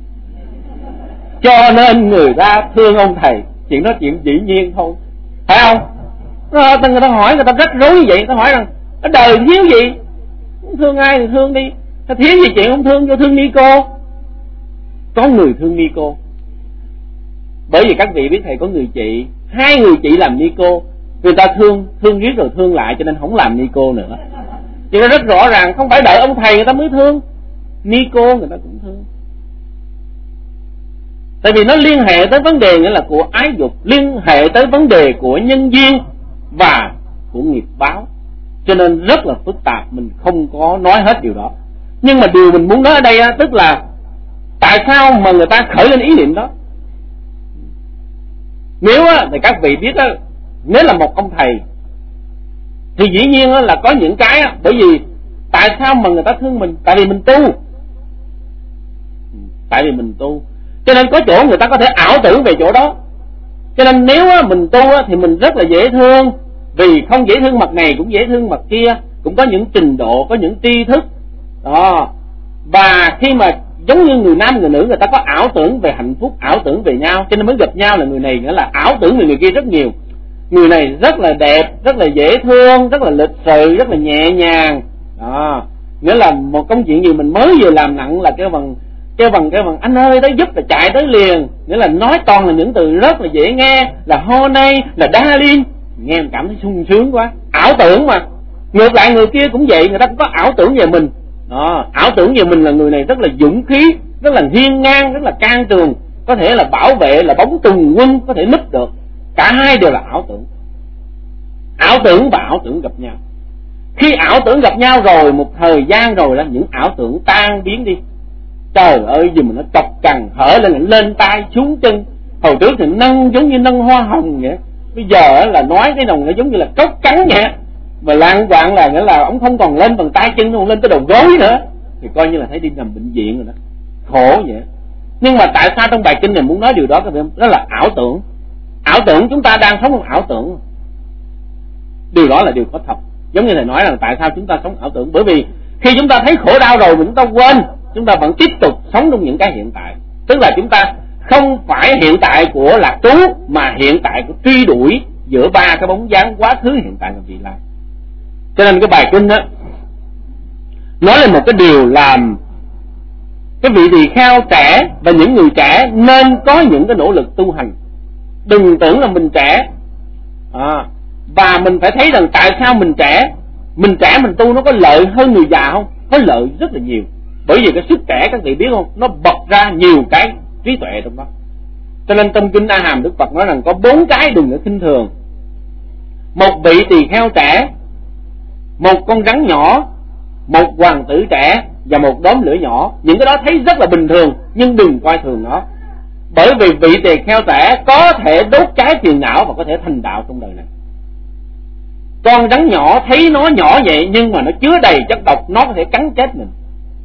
cho nên người ta thương ông thầy. Chuyện đó chuyện dĩ nhiên thôi, phải không? Rồi, người ta hỏi, người ta rất rối như vậy. Người ta hỏi rằng ở đời thiếu gì, không thương ai thì thương đi, ta thiếu gì chuyện không thương, cho thương ni cô. Có người thương ni cô, bởi vì các vị biết thầy có người chị, hai người chị làm ni cô, người ta thương thương riết rồi thương lại, cho nên không làm ni cô nữa. Thì nó rất rõ ràng, không phải đợi ông thầy người ta mới thương, ni cô người ta cũng thương. Tại vì nó liên hệ tới vấn đề nghĩa là của ái dục, liên hệ tới vấn đề của nhân duyên và của nghiệp báo, cho nên rất là phức tạp, mình không có nói hết điều đó. Nhưng mà điều mình muốn nói ở đây á, tức là tại sao mà người ta khởi lên ý niệm đó. Nếu á, thì các vị biết á, nếu là một ông thầy thì dĩ nhiên á, là có những cái á, bởi vì tại sao mà người ta thương mình? Tại vì mình tu, tại vì mình tu, cho nên có chỗ người ta có thể ảo tưởng về chỗ đó. Cho nên nếu á, mình tu á, thì mình rất là dễ thương, vì không dễ thương mặt này cũng dễ thương mặt kia, cũng có những trình độ, có những tri thức đó. Và khi mà giống như người nam người nữ, người ta có ảo tưởng về hạnh phúc, ảo tưởng về nhau, cho nên mới gặp nhau là người này nghĩa là ảo tưởng về người kia rất nhiều. Người này rất là đẹp, rất là dễ thương, rất là lịch sự, rất là nhẹ nhàng đó. Nghĩa là một công chuyện gì mình mới vừa làm nặng là kêu bằng kêu bằng kêu bằng anh ơi tới giúp là chạy tới liền. Nghĩa là nói toàn là những từ rất là dễ nghe, là honey, là darling, nghe mình cảm thấy sung sướng quá, ảo tưởng mà. Ngược lại người kia cũng vậy, người ta cũng có ảo tưởng về mình Đó, ảo tưởng về mình là người này rất là dũng khí, rất là hiên ngang, rất là can trường, có thể là bảo vệ, là bóng tùng quân, có thể núp được. Cả hai đều là ảo tưởng. Ảo tưởng và ảo tưởng gặp nhau. Khi ảo tưởng gặp nhau rồi, một thời gian rồi là những ảo tưởng tan biến đi. Trời ơi, gì mà nó cọc cằn, hở lên lên tay xuống chân. Hồi trước thì nâng giống như nâng hoa hồng vậy, bây giờ là nói cái nồng nó giống như là cốc cắn vậy. Mà lan quạng là nghĩa là ông không còn lên bằng tay chân, không lên tới đầu gối nữa, thì coi như là thấy đi nằm bệnh viện rồi đó. Khổ vậy. Nhưng mà tại sao trong bài kinh này muốn nói điều đó? Đó là ảo tưởng. Ảo tưởng, chúng ta đang sống trong ảo tưởng. Điều đó là điều có thật. Giống như thầy nói là tại sao chúng ta sống ảo tưởng. Bởi vì khi chúng ta thấy khổ đau rồi, chúng ta quên, chúng ta vẫn tiếp tục sống trong những cái hiện tại. Tức là chúng ta không phải hiện tại của lạc trú, mà hiện tại của truy đuổi giữa ba cái bóng dáng quá khứ, hiện tại và vị lai. Cho nên cái bài kinh đó nói lên một cái điều làm cái vị tỳ kheo trẻ và những người trẻ nên có những cái nỗ lực tu hành. Đừng tưởng là mình trẻ à, và mình phải thấy rằng tại sao mình trẻ. Mình trẻ mình tu nó có lợi hơn người già không? Có lợi rất là nhiều. Bởi vì cái sức trẻ các vị biết không, nó bật ra nhiều cái trí tuệ trong đó. Cho nên trong kinh A Hàm Đức Phật nói rằng có bốn cái đừng có khinh thường. Một vị tỳ kheo trẻ, một con rắn nhỏ, một hoàng tử trẻ và một đốm lửa nhỏ. Những cái đó thấy rất là bình thường, nhưng đừng coi thường nó. Bởi vì vị tỳ kheo trẻ có thể đốt cháy phiền não và có thể thành đạo trong đời này. Con rắn nhỏ thấy nó nhỏ vậy nhưng mà nó chứa đầy chất độc, nó có thể cắn chết mình.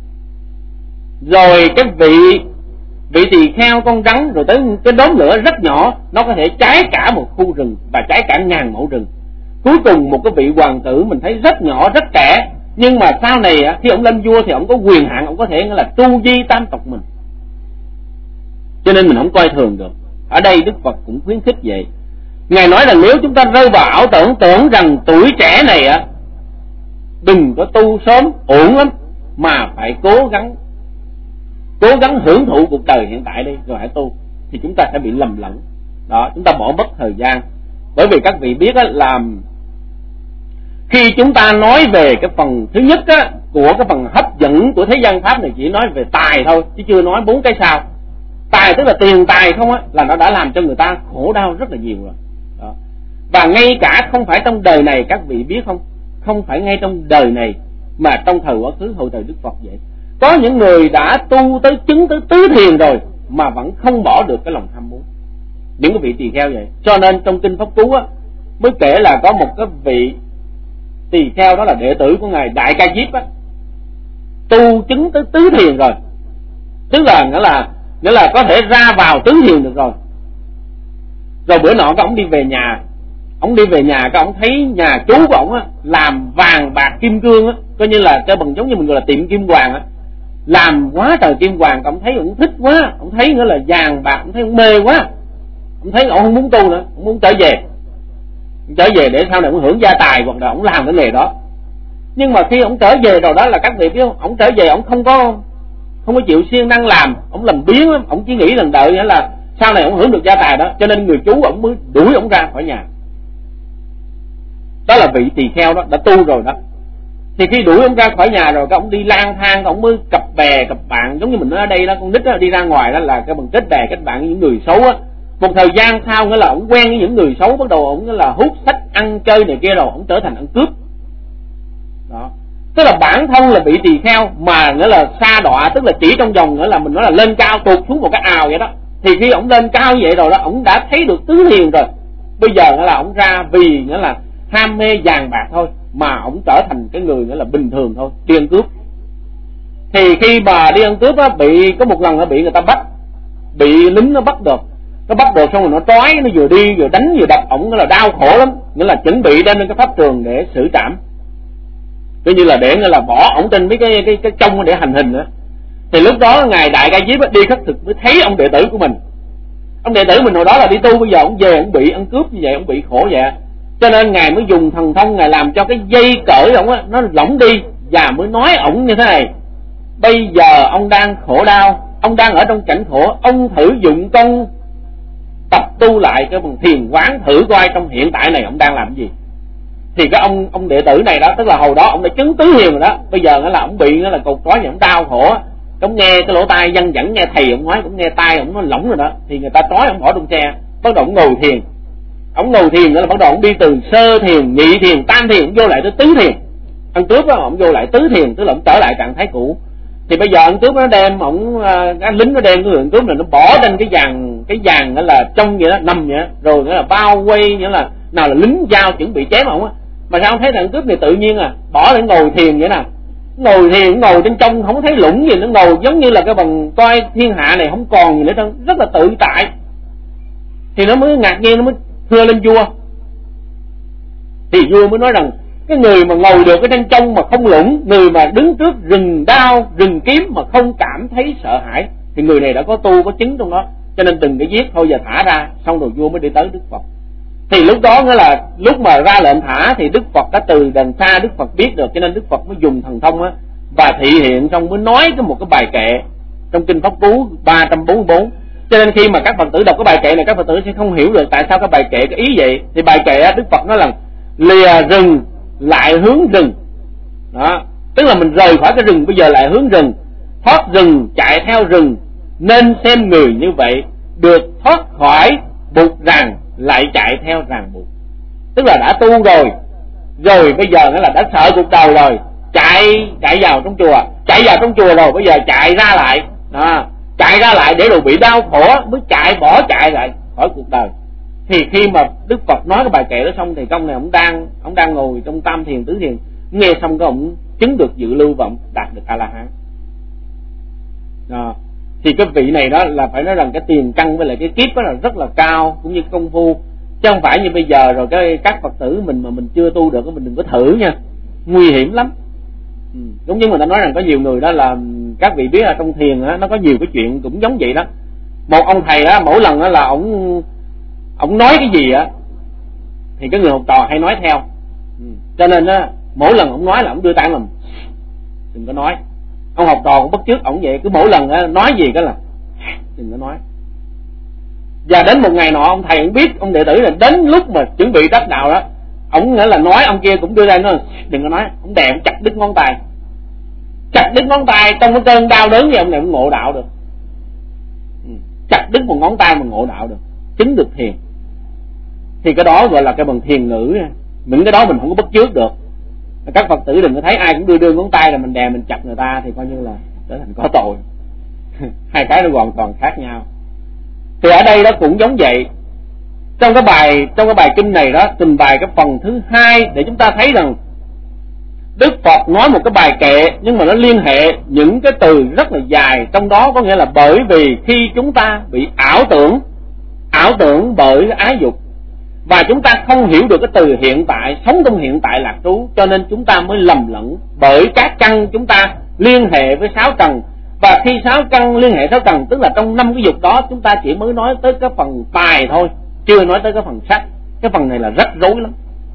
Rồi cái vị vị tỳ kheo con rắn, rồi tới cái đốm lửa rất nhỏ, nó có thể cháy cả một khu rừng và cháy cả ngàn mẫu rừng. Cuối cùng một cái vị hoàng tử mình thấy rất nhỏ, rất trẻ, nhưng mà sau này khi ông lên vua thì ông có quyền hạn, ông có thể là tu di tam tộc mình. Cho nên mình không coi thường được. Ở đây Đức Phật cũng khuyến khích vậy. Ngài nói rằng nếu chúng ta rơi vào ảo tưởng, tưởng rằng tuổi trẻ này á đừng có tu sớm, ổn lắm, mà phải cố gắng cố gắng hưởng thụ cuộc đời hiện tại đi rồi hãy tu, thì chúng ta sẽ bị lầm lẫn đó, chúng ta bỏ mất thời gian. Bởi vì các vị biết á, là khi chúng ta nói về cái phần thứ nhất á, của cái phần hấp dẫn của thế gian pháp này, chỉ nói về tài thôi chứ chưa nói bốn cái sau. Tài tức là tiền tài không á, là nó đã làm cho người ta khổ đau rất là nhiều rồi đó. Và ngay cả không phải trong đời này, các vị biết không, không phải ngay trong đời này mà trong thời quá khứ hồi thời Đức Phật vậy, có những người đã tu tới chứng tới tứ thiền rồi mà vẫn không bỏ được cái lòng tham muốn. Những cái vị tỳ kheo vậy. Cho nên trong kinh Pháp Cú á, mới kể là có một cái vị tỳ kheo, đó là đệ tử của ngài Đại Ca Diếp á, tu chứng tới tứ thiền rồi, tức là nghĩa là nghĩa là có thể ra vào tứ thiền được rồi. Rồi bữa nọ các ông đi về nhà, ông đi về nhà các ông thấy nhà chú của ông á làm vàng bạc kim cương á, coi như là cái bằng giống như mình gọi là tiệm kim hoàng á, làm quá trời kim hoàng. Ông thấy ông thích quá, ông thấy nữa là vàng bạc, ông thấy ông mê quá, ông thấy ông không muốn tu nữa, ông muốn trở về trở về để sau này ông hưởng gia tài hoặc là ông làm cái nghề đó. Nhưng mà khi ông trở về rồi đó là các vị biết không, ông trở về ông không có không có chịu siêng năng làm, ông làm biếng lắm, ông chỉ nghĩ lần đợi nghĩa là sau này ông hưởng được gia tài đó, cho nên người chú ông mới đuổi ông ra khỏi nhà. Đó là vị tỳ kheo đó đã tu rồi đó. Thì khi đuổi ông ra khỏi nhà rồi, các ông đi lang thang, ông mới cặp bè cặp bạn, giống như mình nói ở đây đó, con nít đó, đi ra ngoài đó là cái bằng kết bè kết bạn với những người xấu á. Một thời gian sau nghĩa là ông quen với những người xấu, bắt đầu ông là hút sách ăn chơi này kia, rồi ông trở thành ăn cướp đó. Tức là bản thân là vị tỳ kheo mà nghĩa là sa đọa, tức là chỉ trong vòng nghĩa là mình nói là lên cao tụt xuống một cái ào vậy đó. Thì khi ông lên cao như vậy rồi đó, ông đã thấy được tứ thiền rồi. Bây giờ nghĩa là ông ra vì nghĩa là ham mê vàng bạc thôi mà ông trở thành cái người nghĩa là bình thường thôi, đi ăn cướp. Thì khi mà đi ăn cướp á, bị có một lần nó bị người ta bắt, bị lính nó bắt được, nó bắt được xong rồi nó trói, nó vừa đi vừa đánh vừa đập ổng, là đau khổ lắm, nghĩa là chuẩn bị đem lên cái pháp trường để xử trảm, coi như là để nghĩa là bỏ ổng trên mấy cái cái cái trông để hành hình nữa. Thì lúc đó ngài Đại Ca Diếp đi khất thực mới thấy ông đệ tử của mình, ông đệ tử mình hồi đó là đi tu, bây giờ ông về ông bị ăn cướp như vậy, ông bị khổ vậy. Cho nên ngài mới dùng thần thông, ngài làm cho cái dây cởi ổng á nó lỏng đi, và mới nói ổng như thế này: bây giờ ông đang khổ đau, ông đang ở trong cảnh khổ, ông thử dụng công tập tu lại cái bằng thiền quán, thử coi trong hiện tại này ông đang làm gì. Thì cái ông ông đệ tử này đó, tức là hồi đó ông đã chứng tứ hiền rồi đó, bây giờ nó là ông bị nó là cột trói, ông đau khổ, ông nghe cái lỗ tai dân dẫn, nghe thầy ông nói cũng nghe tai ông nó lỏng rồi đó, thì người ta trói ông bỏ trong xe, bắt đầu ông ngồi thiền. Ông ngồi thiền nữa là bắt đầu ông đi từ sơ thiền, nhị thiền, tam thiền, ông vô lại tới tứ thiền. Ăn cướp đó ông vô lại tứ thiền, tức là ông trở lại trạng thái cũ. Thì bây giờ ăn cướp nó đem ông, cái lính nó đem cái người ăn cướp này nó bỏ trên cái dàn, cái dàn đó là trong vậy đó, nằm vậy đó, rồi nó là bao quay, nghĩa là nào là lính dao chuẩn bị chém ông á. Mà sao ông thấy thằng cướp này tự nhiên à, bỏ để ngồi thiền vậy nè, ngồi thiền, ngồi trên trong không thấy lũng gì, nó ngồi giống như là cái bằng coi thiên hạ này không còn gì nữa trơn, rất là tự tại. Thì nó mới ngạc nhiên, nó mới thưa lên vua. Thì vua mới nói rằng cái người mà ngồi được ở trên trong mà không lũng, người mà đứng trước rừng đao, rừng kiếm mà không cảm thấy sợ hãi, thì người này đã có tu, có chứng trong đó, cho nên đừng cái giết, thôi giờ thả ra. Xong rồi vua mới đi tới Đức Phật. Thì lúc đó nghĩa là lúc mà ra lệnh thả thì Đức Phật đã từ đằng xa Đức Phật biết được, cho nên Đức Phật mới dùng thần thông á và thị hiện, xong mới nói cái một cái bài kệ trong kinh Pháp Cú ba trăm bốn mươi bốn. Cho nên khi mà các Phật tử đọc cái bài kệ này, các Phật tử sẽ không hiểu được tại sao cái bài kệ cái ý vậy. Thì bài kệ á, Đức Phật nói là lìa rừng lại hướng rừng đó, tức là mình rời khỏi cái rừng bây giờ lại hướng rừng, thoát rừng chạy theo rừng, nên xem người như vậy được thoát khỏi buộc ràng lại chạy theo ràng buộc. Tức là đã tu rồi, rồi bây giờ nó là đã sợ cuộc đời rồi, chạy chạy vào trong chùa, chạy vào trong chùa rồi bây giờ chạy ra lại đó, chạy ra lại để rồi bị đau khổ mới chạy bỏ chạy lại khỏi cuộc đời. Thì khi mà Đức Phật nói cái bài kệ đó xong thì trong này ông đang ông đang ngồi trong tam thiền tứ thiền, nghe xong cái ông chứng được dự lưu và ông đạt được A La Hán. Đó. Thì cái vị này đó là phải nói rằng cái tiền căn với lại cái kiếp đó là rất là cao, cũng như công phu, chứ không phải như bây giờ rồi cái các Phật tử mình mà mình chưa tu được mình đừng có thử nha, nguy hiểm lắm. Ừ. Giống như người ta nói rằng có nhiều người đó là các vị biết là trong thiền đó, nó có nhiều cái chuyện cũng giống vậy đó. Một ông thầy đó mỗi lần đó là ông ông nói cái gì á thì cái người học trò hay nói theo. Ừ. Cho nên á mỗi lần ông nói là ông đưa tay làm đừng có nói. Ông học trò cũng bắt chước ông vậy, cứ mỗi lần á nói gì cái là đừng có nói. Và đến một ngày nọ ông thầy cũng biết ông đệ tử là đến lúc mà chuẩn bị đắc đạo đó, ông nghĩa là nói, ông kia cũng đưa tay nói đừng có nói, ông đè ông chặt đứt ngón tay, chặt đứt ngón tay trong cái cơn đau đớn vậy ông này ông ngộ đạo được. Ừ. Chặt đứt một ngón tay mà ngộ đạo được, chứng được thiền. Thì cái đó gọi là cái bằng thiền ngữ. Những cái đó mình không có bắt chước được. Các Phật tử đừng có thấy ai cũng đưa đưa ngón tay là mình đè mình chặt người ta thì coi như là trở thành có tội. Hai cái nó hoàn toàn khác nhau. Thì ở đây đó cũng giống vậy. Trong cái bài trong cái bài kinh này đó trình bày cái phần thứ hai để chúng ta thấy rằng Đức Phật nói một cái bài kệ nhưng mà nó liên hệ những cái từ rất là dài. Trong đó có nghĩa là bởi vì khi chúng ta bị ảo tưởng, ảo tưởng bởi ái dục, và chúng ta không hiểu được cái từ hiện tại, sống trong hiện tại lạc trú, cho nên chúng ta mới lầm lẫn bởi các căn chúng ta liên hệ với sáu trần. Và khi sáu căn liên hệ sáu trần, tức là trong năm cái dục đó chúng ta chỉ mới nói tới cái phần tài thôi, chưa nói tới cái phần sắc. Cái phần này là rất rối lắm.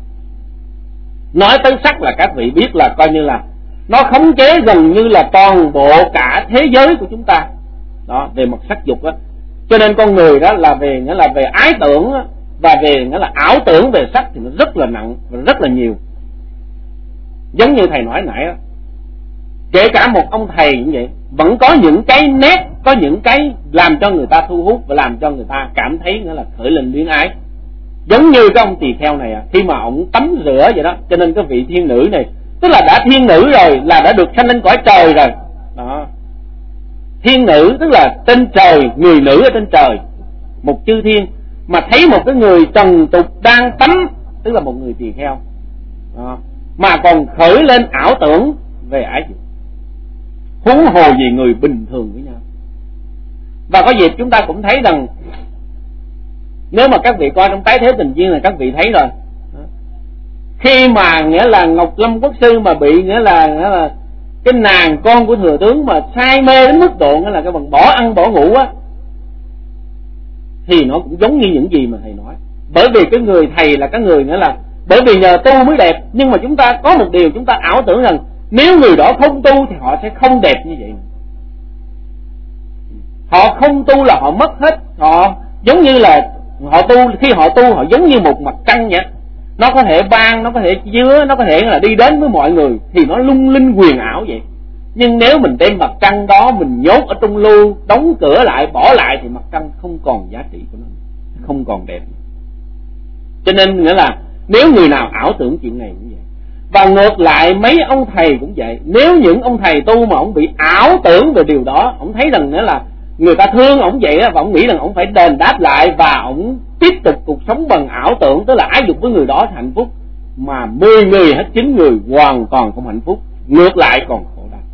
Nói tới sắc là các vị biết là coi như là nó khống chế gần như là toàn bộ cả thế giới của chúng ta đó, về mặt sắc dục đó. Cho nên con người đó là về nghĩa là về ái tưởng đó, và về nghĩa là ảo tưởng về sắc thì nó rất là nặng và rất là nhiều. Giống như thầy nói nãy đó, kể cả một ông thầy như vậy vẫn có những cái nét, có những cái làm cho người ta thu hút và làm cho người ta cảm thấy nghĩa là khởi lên luyến ái. Giống như cái ông tỳ kheo này à, khi mà ông tắm rửa vậy đó, cho nên cái vị thiên nữ này tức là đã thiên nữ rồi, là đã được sanh lên cõi trời rồi đó. Thiên nữ tức là trên trời, người nữ ở trên trời, một chư thiên mà thấy một cái người trần tục đang tắm, tức là một người tỳ kheo đó, mà còn khởi lên ảo tưởng về ái dục, huống hồ gì người bình thường với nhau. Và có dịp chúng ta cũng thấy rằng nếu mà các vị coi trong Tái Thế Tình Duyên là các vị thấy rồi, khi mà nghĩa là Ngọc Lâm Quốc Sư mà bị nghĩa là, nghĩa là cái nàng con của thừa tướng mà say mê đến mức độ nghĩa là cái bằng bỏ ăn bỏ ngủ á, thì nó cũng giống như những gì mà thầy nói. Bởi vì cái người thầy là cái người nghĩa là bởi vì nhờ tu mới đẹp, nhưng mà chúng ta có một điều chúng ta ảo tưởng rằng nếu người đó không tu thì họ sẽ không đẹp như vậy. Họ không tu là họ mất hết, họ giống như là họ tu, khi họ tu họ giống như một mặt trăng vậy. nó có thể ban, nó có thể chứa, nó có thể là đi đến với mọi người, thì nó lung linh huyền ảo vậy. Nhưng nếu mình đem mặt trăng đó mình nhốt ở trong lu, đóng cửa lại, bỏ lại, thì mặt trăng không còn giá trị của nó, không còn đẹp. Cho nên nghĩa là nếu người nào ảo tưởng chuyện này cũng vậy. Và ngược lại mấy ông thầy cũng vậy. Nếu những ông thầy tu mà ông bị ảo tưởng về điều đó, ông thấy rằng nghĩa là người ta thương ông vậy đó, và ông nghĩ rằng ông phải đền đáp lại, và ông tiếp tục cuộc sống bằng ảo tưởng, tức là ái dục với người đó hạnh phúc, mà mười người hết chín người hoàn toàn không hạnh phúc, ngược lại còn khổ đau.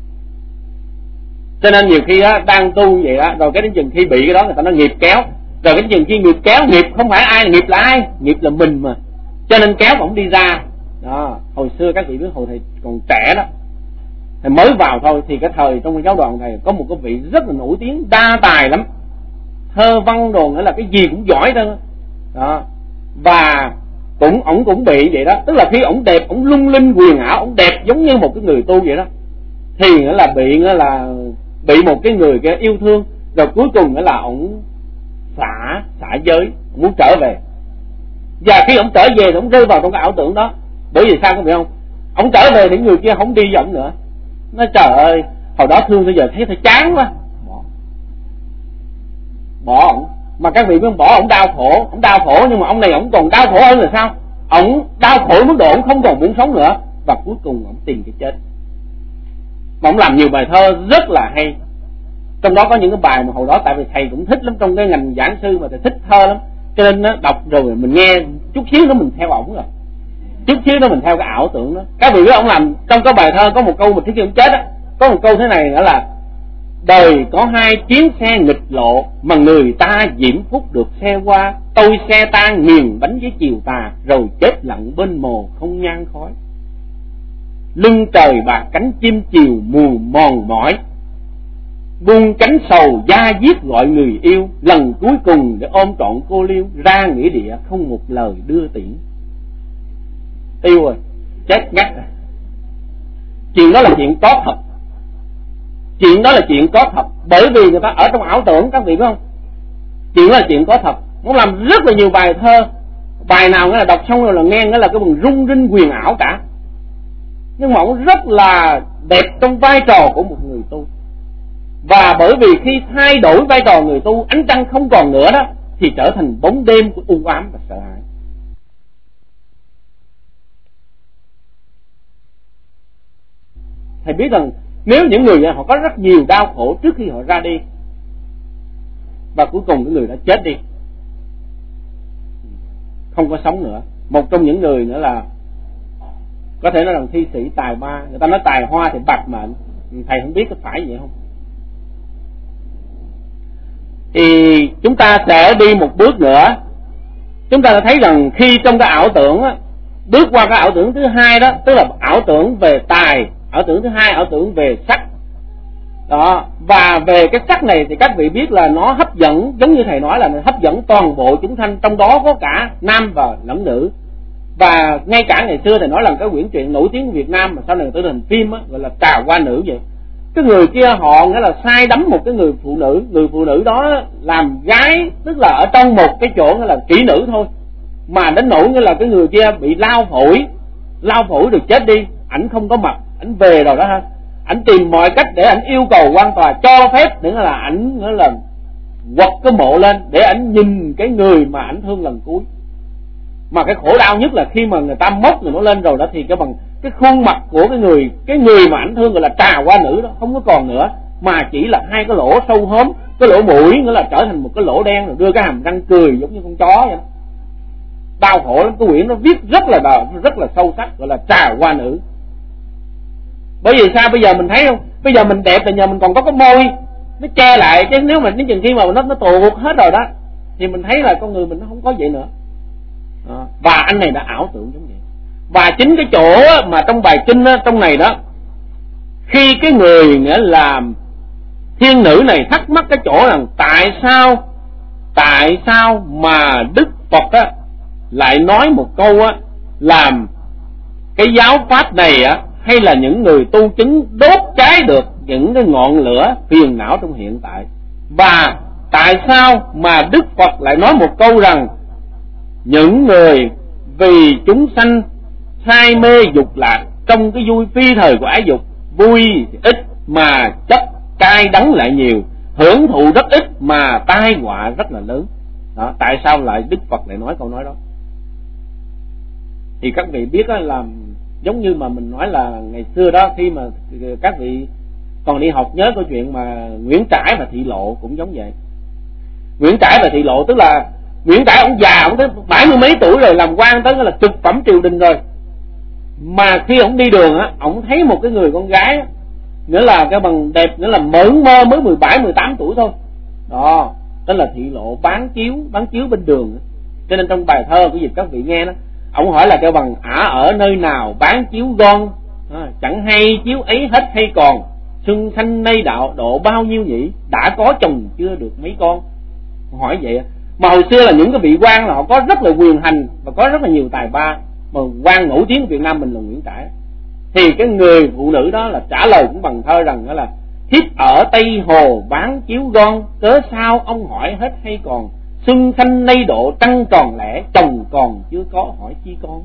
Cho nên nhiều khi á, đang tu vậy đó, rồi cái đến chừng khi bị cái đó người ta nói nghiệp kéo, rồi cái chừng khi nghiệp kéo, nghiệp không phải ai, nghiệp là ai? Nghiệp là mình mà. Cho nên kéo ông đi ra. Đó, hồi xưa các vị biết hồi thầy còn trẻ đó, thầy mới vào thôi, thì cái thời trong cái giáo đoàn thầy có một cái vị rất là nổi tiếng, đa tài lắm, thơ văn đồ nghĩa là cái gì cũng giỏi đó. Đó. Và cũng ổng cũng bị vậy đó, tức là khi ổng đẹp, ổng lung linh huyền ảo, ổng đẹp giống như một cái người tu vậy đó, thì nghĩa là bị nghĩa là bị một cái người kia yêu thương, rồi cuối cùng nghĩa là ổng xả xả giới, ổng muốn trở về. Và khi ổng trở về thì ổng rơi vào trong cái ảo tưởng đó. Bởi vì sao các vị không? Ổng trở về thì người kia không đi với ổng nữa. Nói trời ơi, hồi đó thương bây giờ thấy thôi chán quá, bỏ bỏ ổng. Mà các vị biết bỏ ổng đau khổ, ổng đau khổ, nhưng mà ông này ổng còn đau khổ hơn là sao? Ổng đau khổ mức độ ổng không còn muốn sống nữa, và cuối cùng ổng tìm cái chết. Mà ổng làm nhiều bài thơ rất là hay. Trong đó có những cái bài mà hồi đó tại vì thầy cũng thích lắm, trong cái ngành giảng sư mà thầy thích thơ lắm, cho nên nó đọc rồi mình nghe chút xíu nữa mình theo ổng rồi, chút xíu nữa mình theo cái ảo tưởng đó. Các vị biết ông làm trong cái bài thơ có một câu mà trước khi ông chết á, có một câu thế này nữa là: đời có hai chuyến xe nghịch lộ, mà người ta diễm phúc được xe qua. Tôi xe tan nghiền bánh với chiều tà, rồi chết lặng bên mồ không nhang khói. Lưng trời bạc cánh chim chiều mù mòn mỏi, buông cánh sầu da diết gọi người yêu. Lần cuối cùng để ôm trọn cô liêu, ra nghĩa địa không một lời đưa tiễn. Tiêu rồi, chết ngắt rồi. Chuyện đó là chuyện có thật, chuyện đó là chuyện có thật, bởi vì người ta ở trong ảo tưởng, các vị biết không? Chuyện đó là chuyện có thật. Nó làm rất là nhiều bài thơ, bài nào nghĩa là đọc xong rồi là nghe nghĩa là cái bừng rung rinh huyền ảo cả, nhưng mà ông rất là đẹp trong vai trò của một người tu. Và bởi vì khi thay đổi vai trò người tu, ánh trăng không còn nữa đó, thì trở thành bóng đêm của u ám và sợ hãi. Thầy biết rằng nếu những người họ có rất nhiều đau khổ trước khi họ ra đi, và cuối cùng cái người đã chết đi, không có sống nữa. Một trong những người nữa là có thể nói là thi sĩ tài ba, người ta nói tài hoa thì bạc mệnh, thầy không biết có phải vậy không. Thì chúng ta sẽ đi một bước nữa, chúng ta đã thấy rằng khi trong cái ảo tưởng á, bước qua cái ảo tưởng thứ hai đó, tức là ảo tưởng về tài, ảo tưởng thứ hai ảo tưởng về sắc đó. Và về cái sắc này thì các vị biết là nó hấp dẫn, giống như thầy nói là nó hấp dẫn toàn bộ chúng sanh, trong đó có cả nam và lẫn nữ. Và ngay cả ngày xưa thầy nói là cái quyển truyện nổi tiếng của Việt Nam mà sau này tới thành phim á, gọi là Trà Hoa Nữ vậy. Cái người kia họ nghĩa là sai đắm một cái người phụ nữ, người phụ nữ đó làm gái, tức là ở trong một cái chỗ nghĩa là kỹ nữ thôi, mà đến nỗi nghĩa là cái người kia bị lao phổi, lao phổi được chết đi, ảnh không có mặt, ảnh về rồi đó ha, ảnh tìm mọi cách để ảnh yêu cầu quan tòa cho phép để là ảnh nghĩa là quật cái mộ lên để ảnh nhìn cái người mà ảnh thương lần cuối. Mà cái khổ đau nhất là khi mà người ta móc người nó lên rồi đó, thì cái bằng cái khuôn mặt của cái người cái người mà ảnh thương gọi là Trà Hoa Nữ đó không có còn nữa, mà chỉ là hai cái lỗ sâu hóm, cái lỗ mũi nữa là trở thành một cái lỗ đen, rồi đưa cái hàm răng cười giống như con chó vậy đó. Đau khổ lắm. Cái quyển nó viết rất là đau, rất là sâu sắc, gọi là Trà Hoa Nữ. Bởi vì sao? Bây giờ mình thấy không, bây giờ mình đẹp là nhờ mình còn có cái môi nó che lại, chứ nếu mà đến chừng khi mà nó nó tuột hết rồi đó thì mình thấy là con người mình nó không có vậy nữa. Đó. Và anh này đã ảo tưởng giống vậy. Và chính cái chỗ mà trong bài kinh đó, trong này đó, khi cái người nghĩa là thiên nữ này thắc mắc cái chỗ rằng tại sao tại sao mà Đức Phật á lại nói một câu á, làm cái giáo pháp này á, hay là những người tu chứng đốt cháy được những cái ngọn lửa phiền não trong hiện tại. Và tại sao mà Đức Phật lại nói một câu rằng những người vì chúng sanh say mê dục lạc, trong cái vui phi thời của ái dục, vui thì ít mà chấp cay đắng lại nhiều, hưởng thụ rất ít mà tai họa rất là lớn. Đó, tại sao lại Đức Phật lại nói câu nói đó? Thì các vị biết là giống như mà mình nói là ngày xưa đó, khi mà các vị còn đi học nhớ câu chuyện mà Nguyễn Trãi và Thị Lộ cũng giống vậy. Nguyễn Trãi và Thị Lộ tức là Nguyễn Trãi ông già, ông tới bảy mươi mấy tuổi rồi, làm quan tới là cực phẩm triều đình rồi, mà khi ông đi đường á, ông thấy một cái người con gái á, nghĩa là cái bằng đẹp, nghĩa là mởn mơ mới mười bảy mười tám tuổi thôi đó, tên là Thị Lộ bán chiếu bán chiếu bên đường. Cho nên trong bài thơ của dịch các vị nghe đó, ông hỏi là cái bằng ả ở nơi nào bán chiếu gon, à, chẳng hay chiếu ấy hết hay còn, xuân thanh nay đạo độ bao nhiêu nhỉ, đã có chồng chưa được mấy con. Hỏi vậy mà hồi xưa là những cái vị quan là họ có rất là quyền hành và có rất là nhiều tài ba, mà quan nổi tiếng của Việt Nam mình là Nguyễn Trãi. Thì cái người phụ nữ đó là trả lời cũng bằng thơ rằng đó là thiếp ở Tây Hồ bán chiếu gon, cớ sao ông hỏi hết hay còn, xuân thanh nay độ trăng tròn lẻ, chồng còn chưa có hỏi chi con.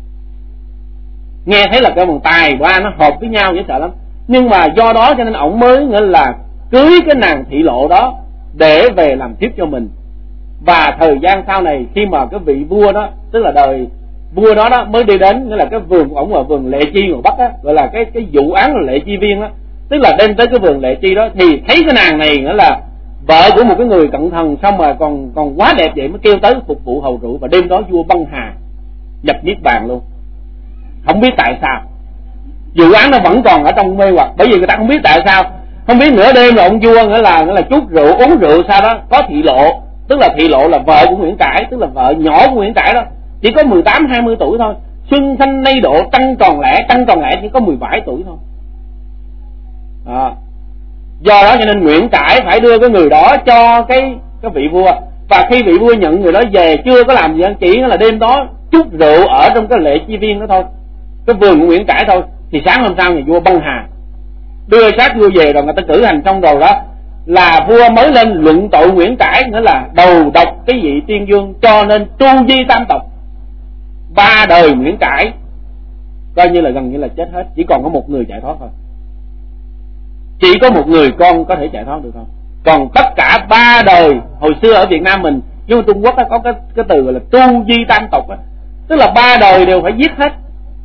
Nghe thấy là cái bằng tài ba nó hợp với nhau dễ sợ lắm. Nhưng mà do đó cho nên ổng mới nghĩa là cưới cái nàng Thị Lộ đó để về làm thiếp cho mình. Và thời gian sau này khi mà cái vị vua đó, tức là đời vua đó đó mới đi đến, nghĩa là cái vườn của ổng ở vườn Lệ Chi ngoài Bắc á, gọi là cái cái vụ án là Lệ Chi Viên á, tức là đem tới cái vườn Lệ Chi đó thì thấy cái nàng này nghĩa là vợ của một cái người cận thần, xong mà còn còn quá đẹp vậy, mới kêu tới phục vụ hầu rượu. Và đêm đó vua băng hà nhập niết bàn luôn, không biết tại sao. Vụ án nó vẫn còn ở trong mê hoặc, bởi vì người ta không biết tại sao. Không biết nửa đêm là ông vua nghĩa là nghĩa là chút rượu uống rượu, sau đó có Thị Lộ, tức là Thị Lộ là vợ của Nguyễn Trãi, tức là vợ nhỏ của Nguyễn Trãi đó, chỉ có mười tám hai mươi tuổi thôi. Xuân thanh nay độ trăng tròn lẻ, trăng tròn lẻ chỉ có mười bảy tuổi thôi. À, do đó cho nên Nguyễn Trãi phải đưa cái người đó cho cái cái vị vua. Và khi vị vua nhận người đó về, chưa có làm gì, chỉ là đêm đó chút rượu ở trong cái Lệ Chi Viên đó thôi, cái vườn của Nguyễn Trãi thôi. Thì sáng hôm sau nhà vua băng hà, đưa xác vua về rồi người ta cử hành xong rồi đó, là vua mới lên luận tội Nguyễn Trãi, nghĩa là đầu độc cái vị tiên vương, cho nên tru di tam tộc. Ba đời Nguyễn Trãi coi như là gần như là chết hết, chỉ còn có một người chạy thoát thôi. Chỉ có một người con có thể chạy thoát được thôi. Còn tất cả ba đời hồi xưa ở Việt Nam mình, nhưng mà Trung Quốc có cái cái từ gọi là tru di tam tộc đó, tức là ba đời đều phải giết hết.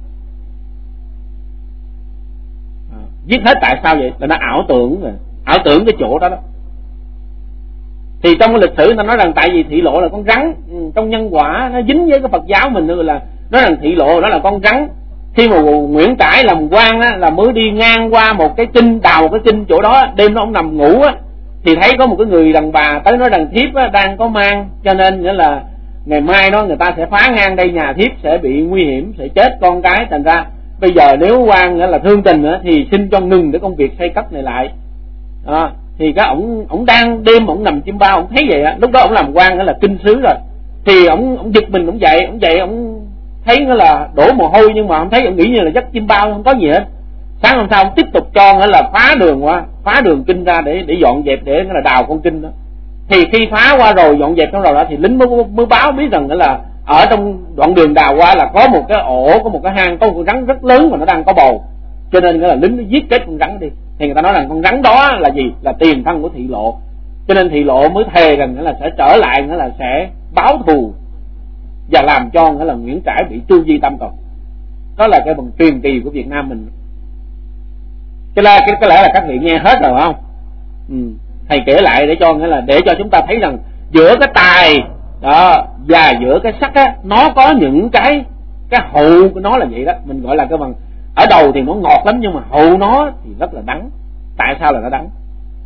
À, giết hết tại sao vậy? Là nó ảo tưởng rồi, ảo tưởng cái chỗ đó đó. Thì trong cái lịch sử nó nói rằng tại vì Thị Lộ là con rắn, trong nhân quả nó dính với cái Phật giáo mình nữa, là nói rằng Thị Lộ đó là con rắn. Khi mà Nguyễn Trãi làm quan á, là mới đi ngang qua một cái kinh, đào một cái kinh chỗ đó, đêm đó ông nằm ngủ á, thì thấy có một cái người đàn bà tới nói rằng thiếp á, đang có mang, cho nên nghĩa là ngày mai đó người ta sẽ phá ngang đây, nhà thiếp sẽ bị nguy hiểm, sẽ chết con cái. Thành ra bây giờ nếu quan nghĩa là thương tình nữa, thì xin cho ngừng cái công việc xây cất này lại. À, thì cái ổng ổng đang đêm ổng nằm chim bao, ổng thấy vậy á, lúc đó ổng làm quan nghĩa là kinh sứ rồi, thì ổng ổng giật mình, ổng dậy, ổng dậy ổng thấy nó là đổ mồ hôi, nhưng mà ổng thấy ổng nghĩ như là giấc chim bao, không có gì hết. Sáng hôm sau ổng tiếp tục cho nghĩa là phá đường qua, phá đường kinh ra để để dọn dẹp, để nghĩa là đào con kinh đó. Thì khi phá qua rồi, dọn dẹp xong rồi đó, thì lính mới, mới báo biết rằng nghĩa là ở trong đoạn đường đào qua là có một cái ổ, có một cái hang, có một con rắn rất lớn mà nó đang có bầu, cho nên nghĩa là lính nó giết chết con rắn đi. Thì người ta nói rằng con rắn đó là gì? Là tiền thân của Thị Lộ. Cho nên Thị Lộ mới thề rằng nghĩa là sẽ trở lại, nghĩa là sẽ báo thù và làm cho nghĩa là Nguyễn Trãi bị tru di tam tộc. Đó là cái bằng truyền kỳ của Việt Nam mình. Cái là cái có lẽ là các vị nghe hết rồi không? Ừ. Thầy kể lại để cho nghĩa là để cho chúng ta thấy rằng giữa cái tài đó và giữa cái sắc á, nó có những cái cái hậu của nó là vậy đó. Mình gọi là cái bằng ở đầu thì nó ngọt lắm, nhưng mà hậu nó thì rất là đắng. Tại sao là nó đắng?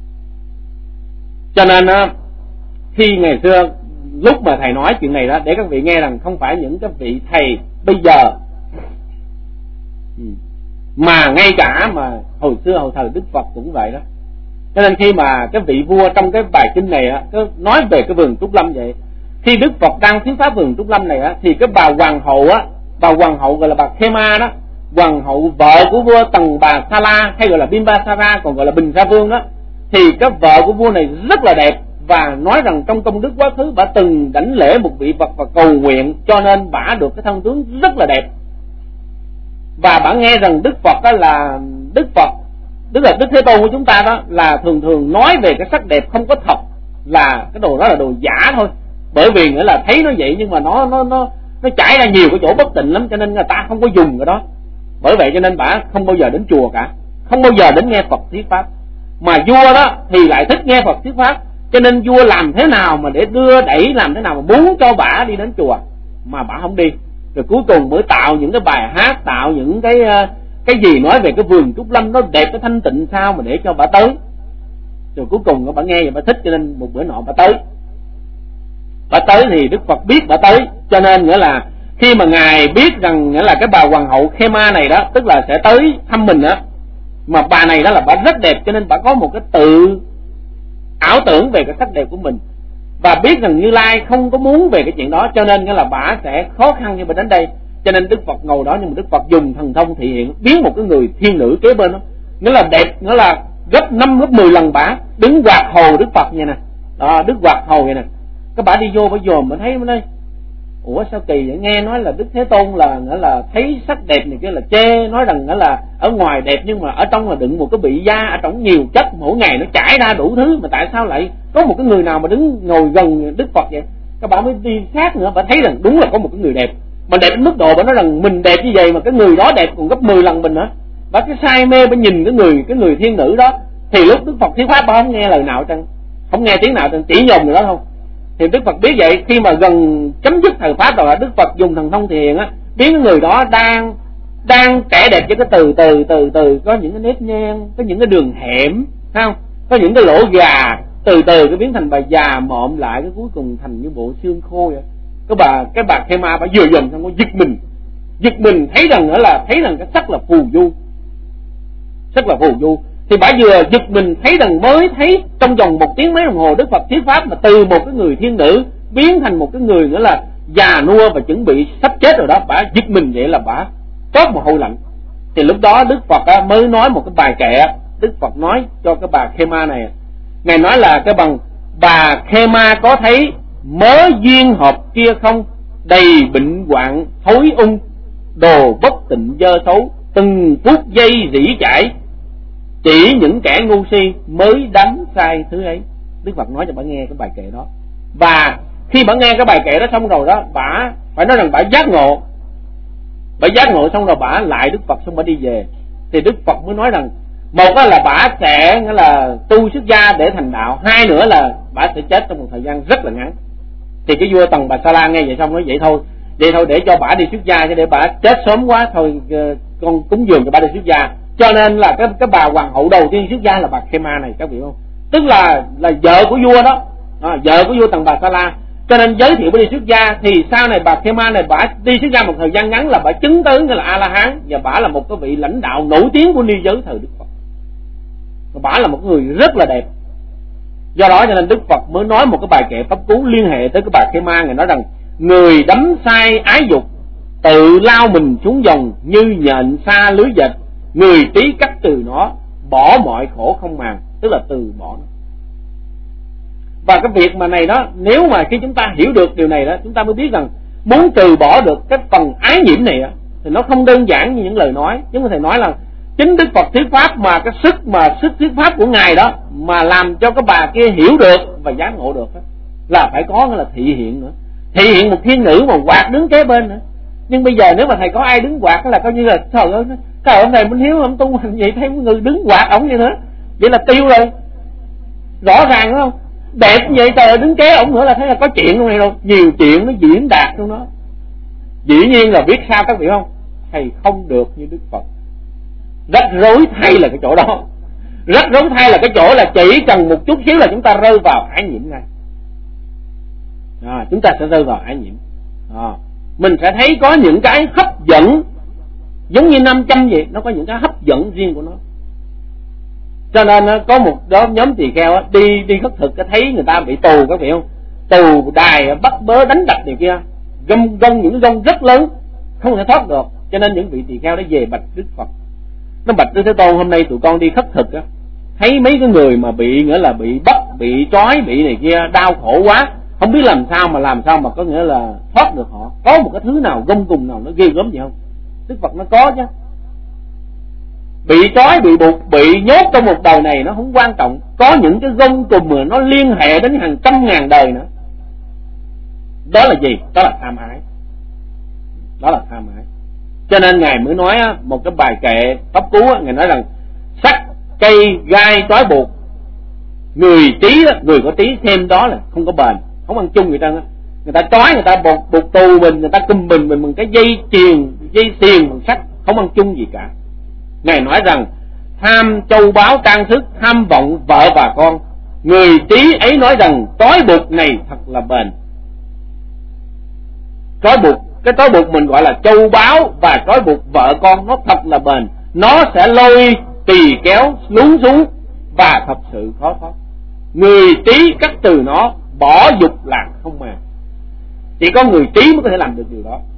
Cho nên á, khi ngày xưa lúc mà thầy nói chuyện này đó, để các vị nghe rằng không phải những cái vị thầy bây giờ, mà ngay cả mà hồi xưa hồi thời Đức Phật cũng vậy đó. Cho nên khi mà cái vị vua trong cái bài kinh này á, nói về cái vườn Trúc Lâm vậy, khi Đức Phật đang thuyết pháp vườn Trúc Lâm này á, thì cái bà hoàng hậu á, bà hoàng hậu gọi là bà Khema đó, hoàng hậu vợ của vua Tần Bà Sa La hay gọi là Bimbasara, còn gọi là Bình Sa Vương đó, thì cái vợ của vua này rất là đẹp và nói rằng trong công đức quá khứ bả từng đảnh lễ một vị Phật và cầu nguyện, cho nên bả được cái thân tướng rất là đẹp. Và bả nghe rằng Đức Phật đó là Đức Phật, tức là Đức Thế Tôn của chúng ta đó là thường thường nói về cái sắc đẹp không có thật, là cái đồ đó là đồ giả thôi. Bởi vì nghĩa là thấy nó vậy nhưng mà nó nó nó nó chảy ra nhiều cái chỗ bất tịnh lắm, cho nên người ta không có dùng cái đó. Bởi vậy cho nên bả không bao giờ đến chùa cả, không bao giờ đến nghe Phật thuyết pháp. Mà vua đó thì lại thích nghe Phật thuyết pháp, cho nên vua làm thế nào mà để đưa đẩy, làm thế nào mà muốn cho bả đi đến chùa mà bả không đi. Rồi cuối cùng mới tạo những cái bài hát, tạo những cái cái gì nói về cái vườn Trúc Lâm nó đẹp, cái thanh tịnh sao mà để cho bả tới. Rồi cuối cùng bả nghe và bả thích, cho nên một bữa nọ bả tới. Bả tới thì Đức Phật biết bả tới, cho nên nghĩa là khi mà ngài biết rằng nghĩa là cái bà hoàng hậu Khema này đó, tức là sẽ tới thăm mình đó, mà bà này đó là bà rất đẹp, cho nên bà có một cái tự ảo tưởng về cái sắc đẹp của mình, và biết rằng Như Lai không có muốn về cái chuyện đó, cho nên nghĩa là bà sẽ khó khăn như bà đến đây. Cho nên Đức Phật ngồi đó, nhưng mà Đức Phật dùng thần thông thị hiện biến một cái người thiên nữ kế bên đó, nghĩa là đẹp, nghĩa là gấp năm gấp mười lần bả, đứng quạt hồ Đức Phật vậy nè. Đó, Đức quạt hồ vậy nè. Các bà đi vô bà dòm mà thấy mới đây, ủa sao kỳ vậy? Nghe nói là Đức Thế Tôn là nghĩa là thấy sắc đẹp này kia là chê, nói rằng nghĩa là ở ngoài đẹp nhưng mà ở trong là đựng một cái bị da, ở trong nhiều chất, mỗi ngày nó chảy ra đủ thứ, mà tại sao lại có một cái người nào mà đứng ngồi gần Đức Phật vậy? Các bạn mới đi sát nữa, bà thấy rằng đúng là có một cái người đẹp, mà đẹp đến mức độ bà nói rằng mình đẹp như vậy mà cái người đó đẹp còn gấp mười lần mình nữa. Bà cái say mê, bà nhìn cái người cái người thiên nữ đó, thì lúc Đức Phật thuyết pháp bà không nghe lời nào trăng, không nghe tiếng nào trăng, chỉ nhồm người đó thôi. Thì Đức Phật biết vậy, khi mà gần chấm dứt thời pháp rồi, Đức Phật dùng thần thông thiền á, biến cái người đó đang đang trẻ đẹp cho cái từ từ từ từ có những cái nếp nhang, có những cái đường hẻm, thấy không? Có những cái lỗ gà, từ từ cái biến thành bà già mộm lại, cái cuối cùng thành như bộ xương khô vậy. Cái bà cái bà Khema bà vừa dần xong nó giật mình, giật mình thấy rằng nữa là thấy rằng cái sắc là phù du, sắc là phù du. Thì bà vừa giật mình thấy rằng mới thấy trong vòng một tiếng mấy đồng hồ Đức Phật thuyết pháp mà từ một cái người thiên nữ biến thành một cái người nữa là già nua và chuẩn bị sắp chết rồi đó. Bà giật mình vậy là bà toát một hôi lạnh. Thì lúc đó Đức Phật mới nói một cái bài kệ. Đức Phật nói cho cái bà Khema này, ngài nói là cái bằng: bà Khema có thấy mớ duyên hợp kia không, đầy bệnh hoạn thối ung, đồ bất tịnh dơ xấu, từng phút giây rỉ chảy, chỉ những kẻ ngu si mới đánh sai thứ ấy. Đức Phật nói cho bà nghe cái bài kệ đó. Và khi bà nghe cái bài kệ đó xong rồi đó, bà phải nói rằng bà giác ngộ. Bà giác ngộ xong rồi bà lại Đức Phật, xong bà đi về. Thì Đức Phật mới nói rằng một là bà sẽ nghĩa là tu xuất gia để thành đạo, hai nữa là bà sẽ chết trong một thời gian rất là ngắn. Thì cái vua Tần Bà Sa La nghe vậy xong nói vậy thôi, vậy thôi để cho bà đi xuất gia, chứ để bà chết sớm quá thôi con cúng dường cho bà đi xuất gia. Cho nên là cái cái bà hoàng hậu đầu tiên xuất gia là bà Khema này, các vị không? Tức là là vợ của vua đó, à, vợ của vua Tần Bà Sa La. Cho nên giới thiệu bà đi xuất gia. Thì sau này bà Khema này bà đi xuất gia một thời gian ngắn là bà chứng tới là A La Hán, và bà là một cái vị lãnh đạo nổi tiếng của ni giới thời Đức Phật. Và bà là một người rất là đẹp. Do đó cho nên Đức Phật mới nói một cái bài kệ pháp cú liên hệ tới cái bà Khema. Ngài nói rằng người đắm say ái dục, tự lao mình xuống dòng như nhện xa lưới dệt, người trí cắt từ nó, bỏ mọi khổ không màng, tức là từ bỏ nó. Và cái việc mà này đó, nếu mà khi chúng ta hiểu được điều này đó, chúng ta mới biết rằng muốn từ bỏ được cái phần ái nhiễm này đó, thì nó không đơn giản như những lời nói. Chúng có thể nói là chính Đức Phật thuyết pháp, mà cái sức mà sức thuyết pháp của ngài đó mà làm cho cái bà kia hiểu được và giác ngộ được đó, là phải có là thị hiện nữa. Thị hiện một thiên nữ mà quạt đứng kế bên nữa. Nhưng bây giờ nếu mà thầy có ai đứng quạt là coi như là trời ơi, trời ông thầy Minh Hiếu ông tu hành vậy, thấy một người đứng quạt ổng như thế, vậy là tiêu rồi. Rõ ràng đúng không? Đẹp như vậy trời ơi, đứng kế ổng nữa là thấy là có chuyện trong này đâu. Nhiều chuyện nó diễn đạt trong đó. Dĩ nhiên là biết sao các vị không? Thầy không được như Đức Phật. Rắc rối thay là cái chỗ đó. Rắc rối thay là cái chỗ là chỉ cần một chút xíu là chúng ta rơi vào ái nhiễm ngay. À, chúng ta sẽ rơi vào ái nhiễm. À, mình sẽ thấy có những cái hấp dẫn, giống như năm trăm vậy, nó có những cái hấp dẫn riêng của nó. Cho nên có một đó nhóm tỳ kheo đi đi khất thực, thấy người ta bị tù, các vị không? Tù đài bắt bớ đánh đập này kia, gông gông những gông rất lớn, không thể thoát được. Cho nên những vị tỳ kheo đó về bạch Đức Phật, nó bạch Đức Thế Tôn, hôm nay tụi con đi khất thực á, thấy mấy cái người mà bị nghĩa là bị bắt, bị trói, bị này kia đau khổ quá, không biết làm sao mà làm sao mà có nghĩa là thoát được họ. Có một cái thứ nào gông cùng nào nó ghê gớm gì không? Đức Phật nó có chứ. Bị trói, bị buộc, bị nhốt trong một đời này nó không quan trọng. Có những cái gông cùng mà nó liên hệ đến hàng trăm ngàn đời nữa. Đó là gì? Đó là tham ái. Đó là tham ái. Cho nên Ngài mới nói một cái bài kệ pháp cú, Ngài nói rằng sắt, cây, gai, trói buộc, người trí, người có trí thêm đó là không có bền, không ăn chung người ta. Người ta trói, người ta buộc, buộc tù mình, người ta cùm mình mình một cái dây chuyền, dây xiềng bằng sắt, không ăn chung gì cả. Ngài nói rằng tham châu báu trang sức, tham vọng vợ và con, người trí ấy nói rằng trói buộc này thật là bền. Trói buộc, cái trói buộc mình gọi là châu báu và trói buộc vợ con nó thật là bền, nó sẽ lôi tỳ kéo lún xuống và thật sự khó thoát. Người trí cắt từ nó, bỏ dục lạc không mà. Chỉ có người trí mới có thể làm được điều đó.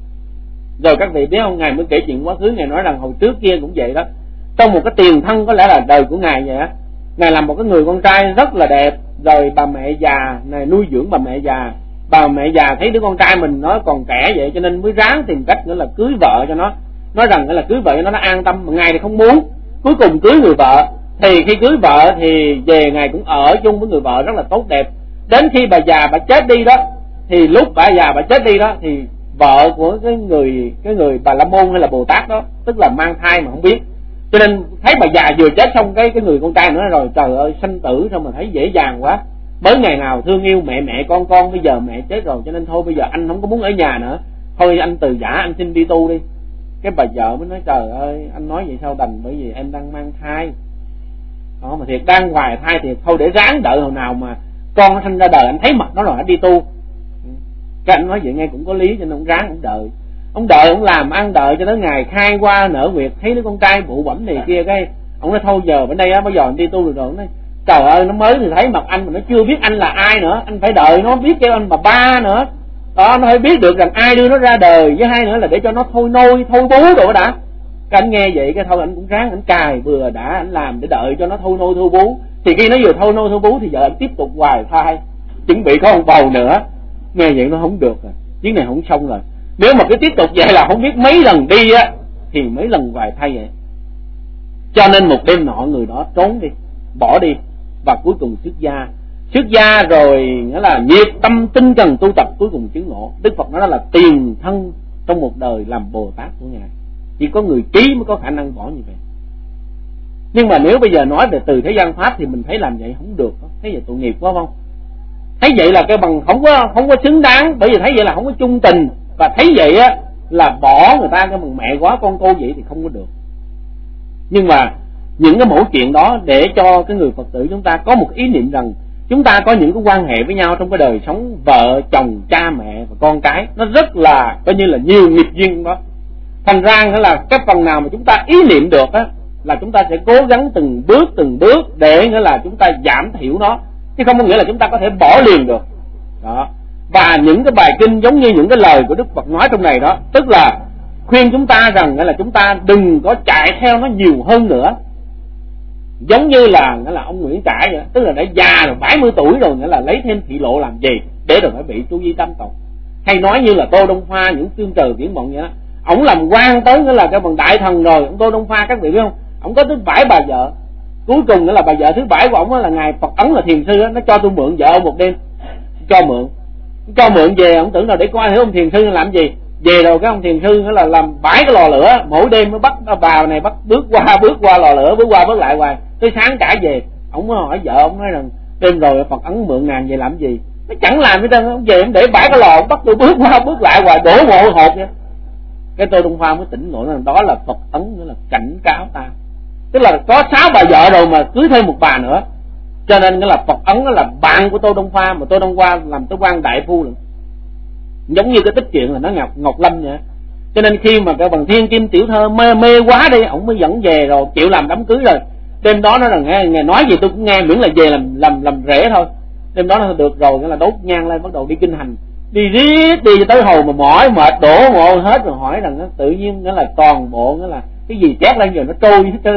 Rồi các vị biết không, Ngài mới kể chuyện quá khứ. Ngài nói rằng hồi trước kia cũng vậy đó. Trong một cái tiền thân có lẽ là đời của Ngài vậy á, Ngài làm một cái người con trai rất là đẹp. Rồi bà mẹ già này nuôi dưỡng bà mẹ già. Bà mẹ già thấy đứa con trai mình nó còn trẻ vậy, cho nên mới ráng tìm cách nữa là cưới vợ cho nó. Nói rằng là cưới vợ cho nó, nó an tâm. Mà Ngài thì không muốn. Cuối cùng cưới người vợ. Thì khi cưới vợ thì về Ngài cũng ở chung với người vợ rất là tốt đẹp. Đến khi bà già bà chết đi đó, thì lúc bà già bà chết đi đó, thì vợ của cái người cái người Bà La Môn hay là Bồ Tát đó, tức là mang thai mà không biết, cho nên thấy bà già vừa chết xong cái cái người con trai nữa rồi, trời ơi sanh tử sao mà thấy dễ dàng quá, bởi ngày nào thương yêu mẹ mẹ con con, bây giờ mẹ chết rồi cho nên thôi bây giờ anh không có muốn ở nhà nữa, thôi anh từ giả anh xin đi tu đi. Cái bà vợ mới nói trời ơi anh nói vậy sao đành, bởi vì em đang mang thai đó, mà thiệt đang hoài thai thì thôi để ráng đợi hồi nào mà con nó sinh ra đời anh thấy mặt nó rồi anh đi tu. Cái anh nói vậy nghe cũng có lý, cho nên ông ráng ông đợi, ông đợi ông làm ăn đợi cho đến ngày khai qua nở nguyệt, thấy đứa con trai bụ bẩm này kia, cái ông nói thôi giờ bên đây á, bây giờ anh đi tu được rồi. Ông nói trời ơi nó mới thì thấy mặt anh mà nó chưa biết anh là ai nữa, anh phải đợi nó biết kêu anh bà ba nữa đó, nó phải biết được rằng ai đưa nó ra đời, với hai nữa là để cho nó thôi nôi thôi bú rồi đã. Cái anh nghe vậy cái thôi anh cũng ráng anh cài bừa đã, anh làm để đợi cho nó thôi nôi thôi bú, thì khi nó vừa thôi nôi thôi bú thì giờ anh tiếp tục hoài thai, chuẩn bị có một bầu nữa. Nghe vậy nó không được rồi, chuyến này không xong rồi. Nếu mà cứ tiếp tục vậy là không biết mấy lần đi á, thì mấy lần hoài thai vậy. Cho nên một đêm nọ người đó trốn đi, bỏ đi, và cuối cùng xuất gia. Xuất gia rồi nghĩa là nhiệt tâm tinh cần tu tập, cuối cùng chứng ngộ. Đức Phật nói đó là tiền thân trong một đời làm Bồ Tát của Ngài. Chỉ có người trí mới có khả năng bỏ như vậy. Nhưng mà nếu bây giờ nói về từ thế gian pháp thì mình thấy làm vậy không được, thấy vậy tội nghiệp quá không? Thấy vậy là cái bằng không có không có xứng đáng, bởi vì thấy vậy là không có chung tình, và thấy vậy á là bỏ người ta cái bằng mẹ quá con cô vậy thì không có được. Nhưng mà những cái mẫu chuyện đó để cho cái người Phật tử chúng ta có một ý niệm rằng chúng ta có những cái quan hệ với nhau trong cái đời sống vợ chồng cha mẹ và con cái, nó rất là coi như là nhiều nghiệp duyên đó. Thành ra nghĩa là cái phần nào mà chúng ta ý niệm được á là chúng ta sẽ cố gắng từng bước từng bước để nghĩa là chúng ta giảm thiểu nó, chứ không có nghĩa là chúng ta có thể bỏ liền được đó. Và những cái bài kinh giống như những cái lời của Đức Phật nói trong này đó, tức là khuyên chúng ta rằng là chúng ta đừng có chạy theo nó nhiều hơn nữa. Giống như là nghĩa là ông Nguyễn Trãi vậy, tức là đã già rồi bảy mươi tuổi rồi, nghĩa là lấy thêm thị lộ làm gì để rồi phải bị tu vi tam tộc. Hay nói như là Tô Đông Pha, những Phương Trời Viễn Mộng vậy đó, ông làm quan tới nghĩa là cái bằng đại thần rồi. Ông Tô Đông Pha các vị biết không, ông có tới bảy bà vợ, cuối cùng nghĩa là bà vợ thứ bảy của ông là ngài Phật Ấn là thiền sư đó, nó cho tôi mượn vợ ông một đêm, cho mượn cho mượn về, ông tưởng là để coi thử ông thiền sư làm gì. Về rồi cái ông thiền sư nghĩa là làm bảy cái lò lửa, mỗi đêm mới bắt bà này bắt bước qua bước qua lò lửa, bước qua bước lại hoài tới sáng trả về. Ông mới hỏi vợ, ông nói rằng đêm rồi Phật Ấn mượn nàng về làm gì, nó chẳng làm gì đâu, ông về ông để bảy cái lò, ông bắt tôi bước qua bước lại hoài, đổ mồ hột vậy. Cái Tô Đông Pha mới tỉnh ngộ rằng đó là Phật Ấn, nữa là cảnh cáo ta, tức là có sáu bà vợ rồi mà cưới thêm một bà nữa. Cho nên nghĩa là Phật Ấn là bạn của Tô Đông Pha, mà Tô Đông Pha làm tới quan đại phu luôn, giống như cái tích chuyện là nó Ngọc Ngọc Lâm vậy. Cho nên khi mà cái bằng thiên kim tiểu thơ mê mê quá đi, ổng mới dẫn về rồi chịu làm đám cưới rồi. Đêm đó nó là nghe, nghe nói gì tôi cũng nghe, miễn là về làm làm làm rễ thôi. Đêm đó nó được rồi, nghĩa là đốt nhang lên bắt đầu đi kinh hành, đi riết đi tới hồi mà mỏi mệt đổ mồ hết rồi, hỏi rằng nó tự nhiên nghĩa là toàn bộ nghĩa là cái gì chét lên rồi nó trôi hết trơn,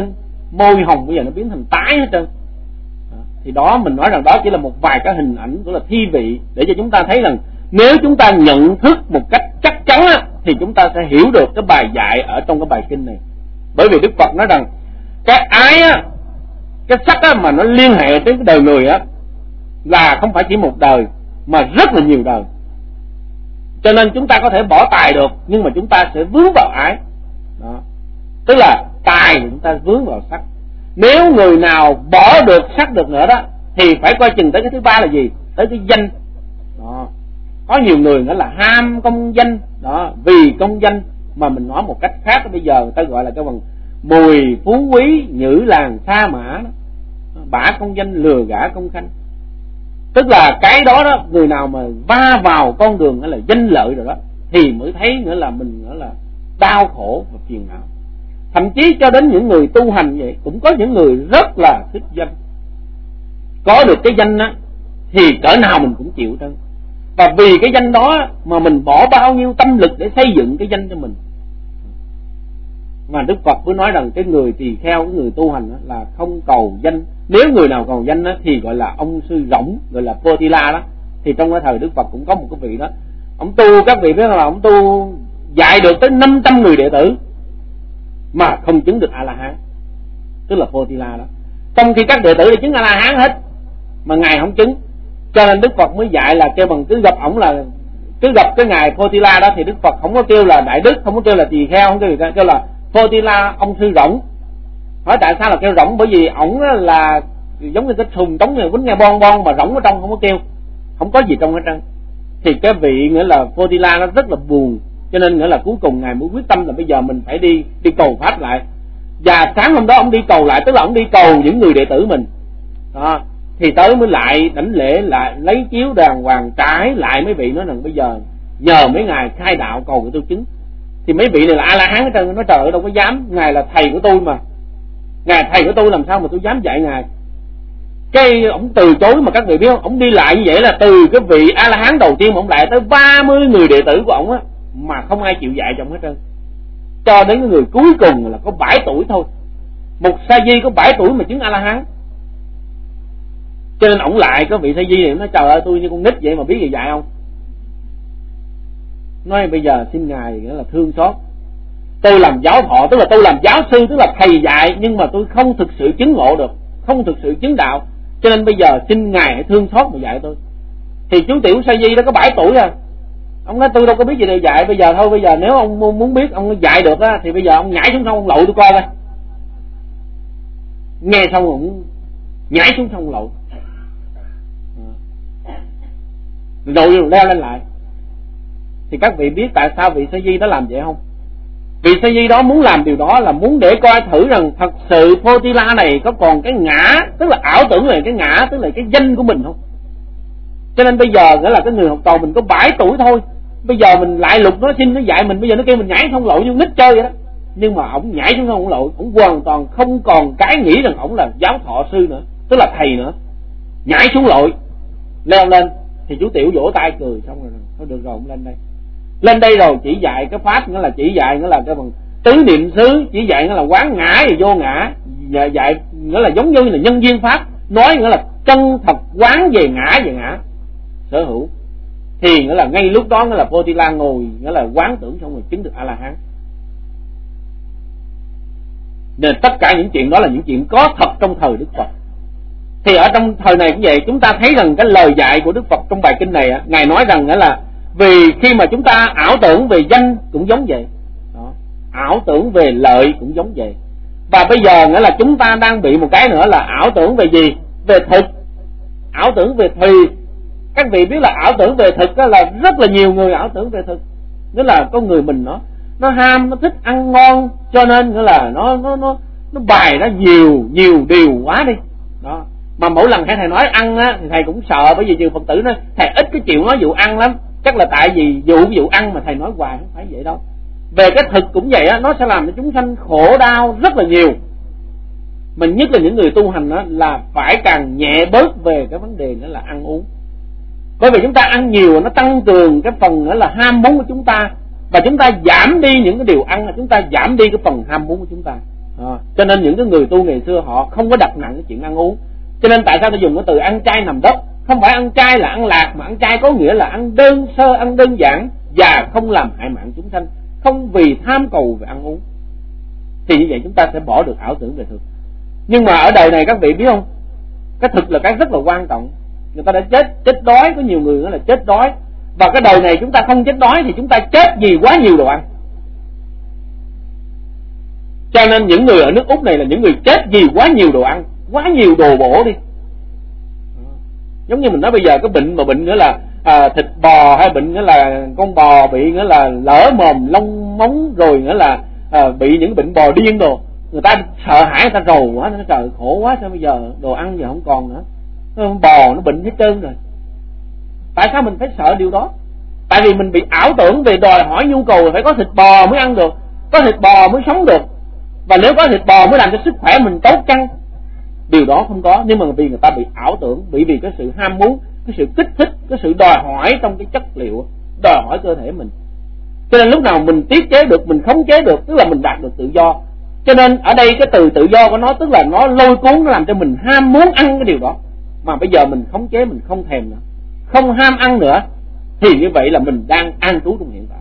môi hồng bây giờ nó biến thành tái hết trơn. Đó. Thì đó mình nói rằng đó chỉ là một vài cái hình ảnh của là thi vị để cho chúng ta thấy rằng nếu chúng ta nhận thức một cách chắc chắn á, thì chúng ta sẽ hiểu được cái bài dạy ở trong cái bài kinh này. Bởi vì Đức Phật nói rằng cái ái á, cái sắc á mà nó liên hệ đến cái đời người á là không phải chỉ một đời mà rất là nhiều đời. Cho nên chúng ta có thể bỏ tài được, nhưng mà chúng ta sẽ vướng vào ái. Đó. Tức là tài thì chúng ta vướng vào sắc. Nếu người nào bỏ được sắc được nữa đó thì phải coi chừng tới cái thứ ba là gì? Tới cái danh. Đó. Có nhiều người nữa là ham công danh. Đó. Vì công danh mà mình nói một cách khác bây giờ người ta gọi là cái bằng mùi phú quý nhữ làng sa mã đó. Bả công danh lừa gả công khanh. Tức là cái đó đó, người nào mà va vào con đường hay là danh lợi rồi đó thì mới thấy nữa là mình nữa là đau khổ và phiền não. Thậm chí cho đến những người tu hành vậy cũng có những người rất là thích danh. Có được cái danh á thì cỡ nào mình cũng chịu trơn. Và vì cái danh đó mà mình bỏ bao nhiêu tâm lực để xây dựng cái danh cho mình. Mà Đức Phật mới nói rằng cái người tỳ kheo, cái người tu hành là không cầu danh. Nếu người nào cầu danh thì gọi là ông sư rỗng, gọi là Potila đó. Thì trong cái thời Đức Phật cũng có một cái vị đó, ông tu, các vị biết là ông tu dạy được tới năm trăm người đệ tử mà không chứng được A-la-hán, tức là Potila đó. Trong khi các đệ tử đã chứng A-la-hán hết mà ngài không chứng. Cho nên Đức Phật mới dạy là kêu bằng cứ gặp ổng là cứ gặp cái ngài Potila đó thì Đức Phật không có kêu là đại đức, không có kêu là tỳ kheo, không kêu gì, kêu là Potila ông sư rỗng. Hỏi tại sao là kêu rỗng? Bởi vì ổng là giống như cái thùng trống như quýnh nghe bon bon mà rỗng ở trong không có kêu, không có gì trong hết trơn. Thì cái vị nghĩa là Potila nó rất là buồn. Cho nên nghĩa là cuối cùng ngài mới quyết tâm là bây giờ mình phải đi đi cầu pháp lại. Và sáng hôm đó ông đi cầu lại, tức là ông đi cầu những người đệ tử mình đó. Thì tới mới lại đảnh lễ lại, lấy chiếu đàng hoàng trái lại mấy vị nói rằng bây giờ nhờ mấy ngài khai đạo cầu của tôi chứng. Thì mấy vị này là A-la-hán hết trơn, nói trời ơi đâu có dám, ngài là thầy của tôi mà, ngài thầy của tôi làm sao mà tôi dám dạy ngài. Cái ông từ chối mà các vị biết không, ông đi lại như vậy là từ cái vị A-la-hán đầu tiên mà ông lại tới ba mươi người đệ tử của ông á mà không ai chịu dạy cho ông hết trơn. Cho đến cái người cuối cùng là có bảy tuổi thôi, một sa di có bảy tuổi mà chứng A-la-hán. Cho nên ổng lại có vị sa di này nói trời ơi tôi như con nít vậy mà biết gì dạy không. Nói bây giờ xin ngài nghĩa là thương xót, tôi làm giáo thọ tức là tôi làm giáo sư tức là thầy dạy, nhưng mà tôi không thực sự chứng ngộ được, không thực sự chứng đạo, cho nên bây giờ xin ngài hãy thương xót mà dạy tôi. Thì chú tiểu sa di đó có bảy tuổi à, ông nói tôi đâu có biết gì để dạy, bây giờ thôi bây giờ nếu ông muốn biết ông dạy được á thì bây giờ ông nhảy xuống sông ông lội tôi coi coi. Nghe xong ông nhảy xuống sông lội rồi leo lên lại. Thì các vị biết tại sao vị sa di đó làm vậy không? Vị sa di đó muốn làm điều đó là muốn để coi thử rằng thật sự Potila này có còn cái ngã, tức là ảo tưởng về cái ngã, tức là cái danh của mình không. Cho nên bây giờ nghĩa là cái người học trò mình có bảy tuổi thôi, bây giờ mình lại lục nó xin nó dạy mình, bây giờ nó kêu mình nhảy sông lội như nít chơi vậy đó. Nhưng mà ổng nhảy xuống sông lội, ổng hoàn toàn không còn cái nghĩ rằng ổng là giáo thọ sư nữa, tức là thầy nữa. Nhảy xuống lội leo lên thì chú tiểu vỗ tay cười xong rồi, thôi được rồi ông lên đây. Lên đây rồi chỉ dạy cái pháp nghĩa là chỉ dạy nghĩa là cái bằng tứ niệm xứ, chỉ dạy nghĩa là quán ngã và vô ngã, dạy nghĩa là giống như là nhân duyên pháp, nói nghĩa là chân thật quán về ngã về ngã sở hữu. Thì nghĩa là ngay lúc đó nghĩa là Potila ngồi nghĩa là quán tưởng xong rồi chứng được A-la-hán. Nên tất cả những chuyện đó là những chuyện có thật trong thời Đức Phật. Thì ở trong thời này cũng vậy, chúng ta thấy rằng cái lời dạy của Đức Phật trong bài kinh này, ngài nói rằng nghĩa là vì khi mà chúng ta ảo tưởng về danh cũng giống vậy đó, ảo tưởng về lợi cũng giống vậy. Và bây giờ nghĩa là chúng ta đang bị một cái nữa là ảo tưởng về gì? Về thực, ảo tưởng về thùy. Các vị biết là ảo tưởng về thực đó là rất là nhiều người ảo tưởng về thực. Nghĩa là con người mình nó nó ham, nó thích ăn ngon, cho nên nghĩa là nó nó nó nó bài ra nhiều nhiều điều quá đi đó. Mà mỗi lần thầy nói ăn á thì thầy cũng sợ, bởi vì nhiều Phật tử nói thầy ít cái chịu nói vụ ăn lắm, chắc là tại vì vụ vụ ăn mà thầy nói hoài, không phải vậy đâu. Về cái thực cũng vậy á, nó sẽ làm cho chúng sanh khổ đau rất là nhiều. Mình nhất là những người tu hành á là phải càng nhẹ bớt về cái vấn đề nữa là ăn uống. Bởi vì chúng ta ăn nhiều nó tăng cường cái phần nữa là ham muốn của chúng ta, và chúng ta giảm đi những cái điều ăn, chúng ta giảm đi cái phần ham muốn của chúng ta. À, cho nên những cái người tu ngày xưa họ không có đặt nặng cái chuyện ăn uống. Cho nên tại sao ta dùng cái từ ăn chay nằm đất? Không phải ăn chay là ăn lạc, mà ăn chay có nghĩa là ăn đơn sơ, ăn đơn giản và không làm hại mạng chúng sanh, không vì tham cầu về ăn uống. Thì như vậy chúng ta sẽ bỏ được ảo tưởng về thực. Nhưng mà ở đời này các vị biết không, cái thực là cái rất là quan trọng. Người ta đã chết chết đói, có nhiều người nói là chết đói. Và cái đời này chúng ta không chết đói thì chúng ta chết vì quá nhiều đồ ăn. Cho nên những người ở nước Úc này là những người chết vì quá nhiều đồ ăn, quá nhiều đồ bổ đi. Giống như mình nói bây giờ cái bệnh mà bệnh nữa là à, thịt bò, hay bệnh nữa là con bò bị nữa là lỡ mồm lông móng, rồi nữa là à, bị những bệnh bò điên đồ. Người ta sợ hãi, người ta rầu quá, nó trời khổ quá, sao bây giờ đồ ăn giờ không còn nữa, bò nó bệnh hết trơn rồi. Tại sao mình phải sợ điều đó? Tại vì mình bị ảo tưởng về đòi hỏi nhu cầu phải có thịt bò mới ăn được, có thịt bò mới sống được, và nếu có thịt bò mới làm cho sức khỏe mình tốt chăng? Điều đó không có. Nhưng mà vì người ta bị ảo tưởng, bị vì cái sự ham muốn, cái sự kích thích, cái sự đòi hỏi trong cái chất liệu, đòi hỏi cơ thể mình. Cho nên lúc nào mình tiết chế được, mình khống chế được, tức là mình đạt được tự do. Cho nên ở đây cái từ tự do của nó tức là nó lôi cuốn, nó làm cho mình ham muốn ăn cái điều đó. Mà bây giờ mình khống chế, mình không thèm nữa, không ham ăn nữa, thì như vậy là mình đang an trú trong hiện tại.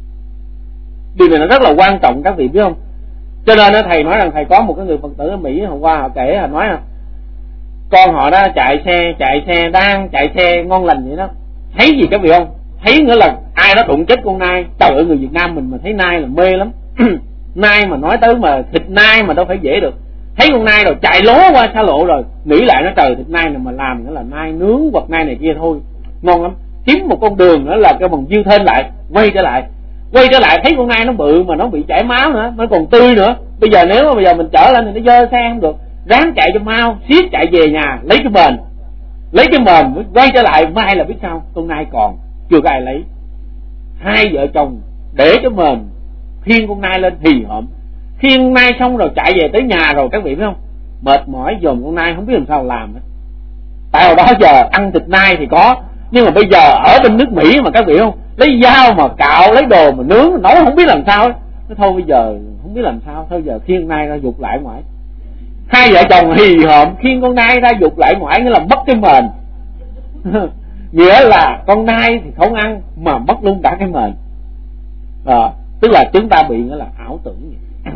Điều này nó rất là quan trọng các vị biết không? Cho nên thầy nói rằng thầy có một cái người Phật tử ở Mỹ hôm qua họ kể, họ nói là con họ đó chạy xe, chạy xe đang chạy xe ngon lành vậy đó, thấy gì các vị không? Thấy nữa là ai đó đụng chết con nai. Trời ơi, người Việt Nam mình mà thấy nai là mê lắm. Nai mà nói tới mà thịt nai mà đâu phải dễ được. Thấy con nai rồi chạy lố qua xa lộ rồi, nghĩ lại nó trời, thịt nai này mà làm nữa là nai nướng hoặc nai này kia thôi, ngon lắm. Kiếm một con đường nữa là cái bằng dư thêm lại, quay trở lại quay trở lại thấy con nai nó bự mà nó bị chảy máu nữa, nó còn tươi nữa. Bây giờ nếu mà bây giờ mình chở lên thì nó dơ xe không được, ráng chạy cho mau, siết chạy về nhà lấy cái mền, lấy cái mền mới quay trở lại. Mai là biết sao, con nai còn chưa có ai lấy. Hai vợ chồng để cái mền khiêng con nai lên hì hộm, khiêng nai xong rồi chạy về tới nhà rồi các vị biết không, mệt mỏi dòm con nai không biết làm sao làm. Tại hồi đó giờ ăn thịt nai thì có, nhưng mà bây giờ ở bên nước Mỹ mà các vị không, lấy dao mà cạo, lấy đồ mà nướng nấu không biết làm sao. Nó thôi bây giờ không biết làm sao, thôi giờ khiêng nai ra dục lại ngoài. Hai vợ chồng hì hộm khiêng con nai ra dục lại ngoài, nghĩa là mất cái mền. Nghĩa là con nai thì không ăn mà mất luôn cả cái mền. À, tức là chúng ta bị nghĩa là ảo tưởng vậy.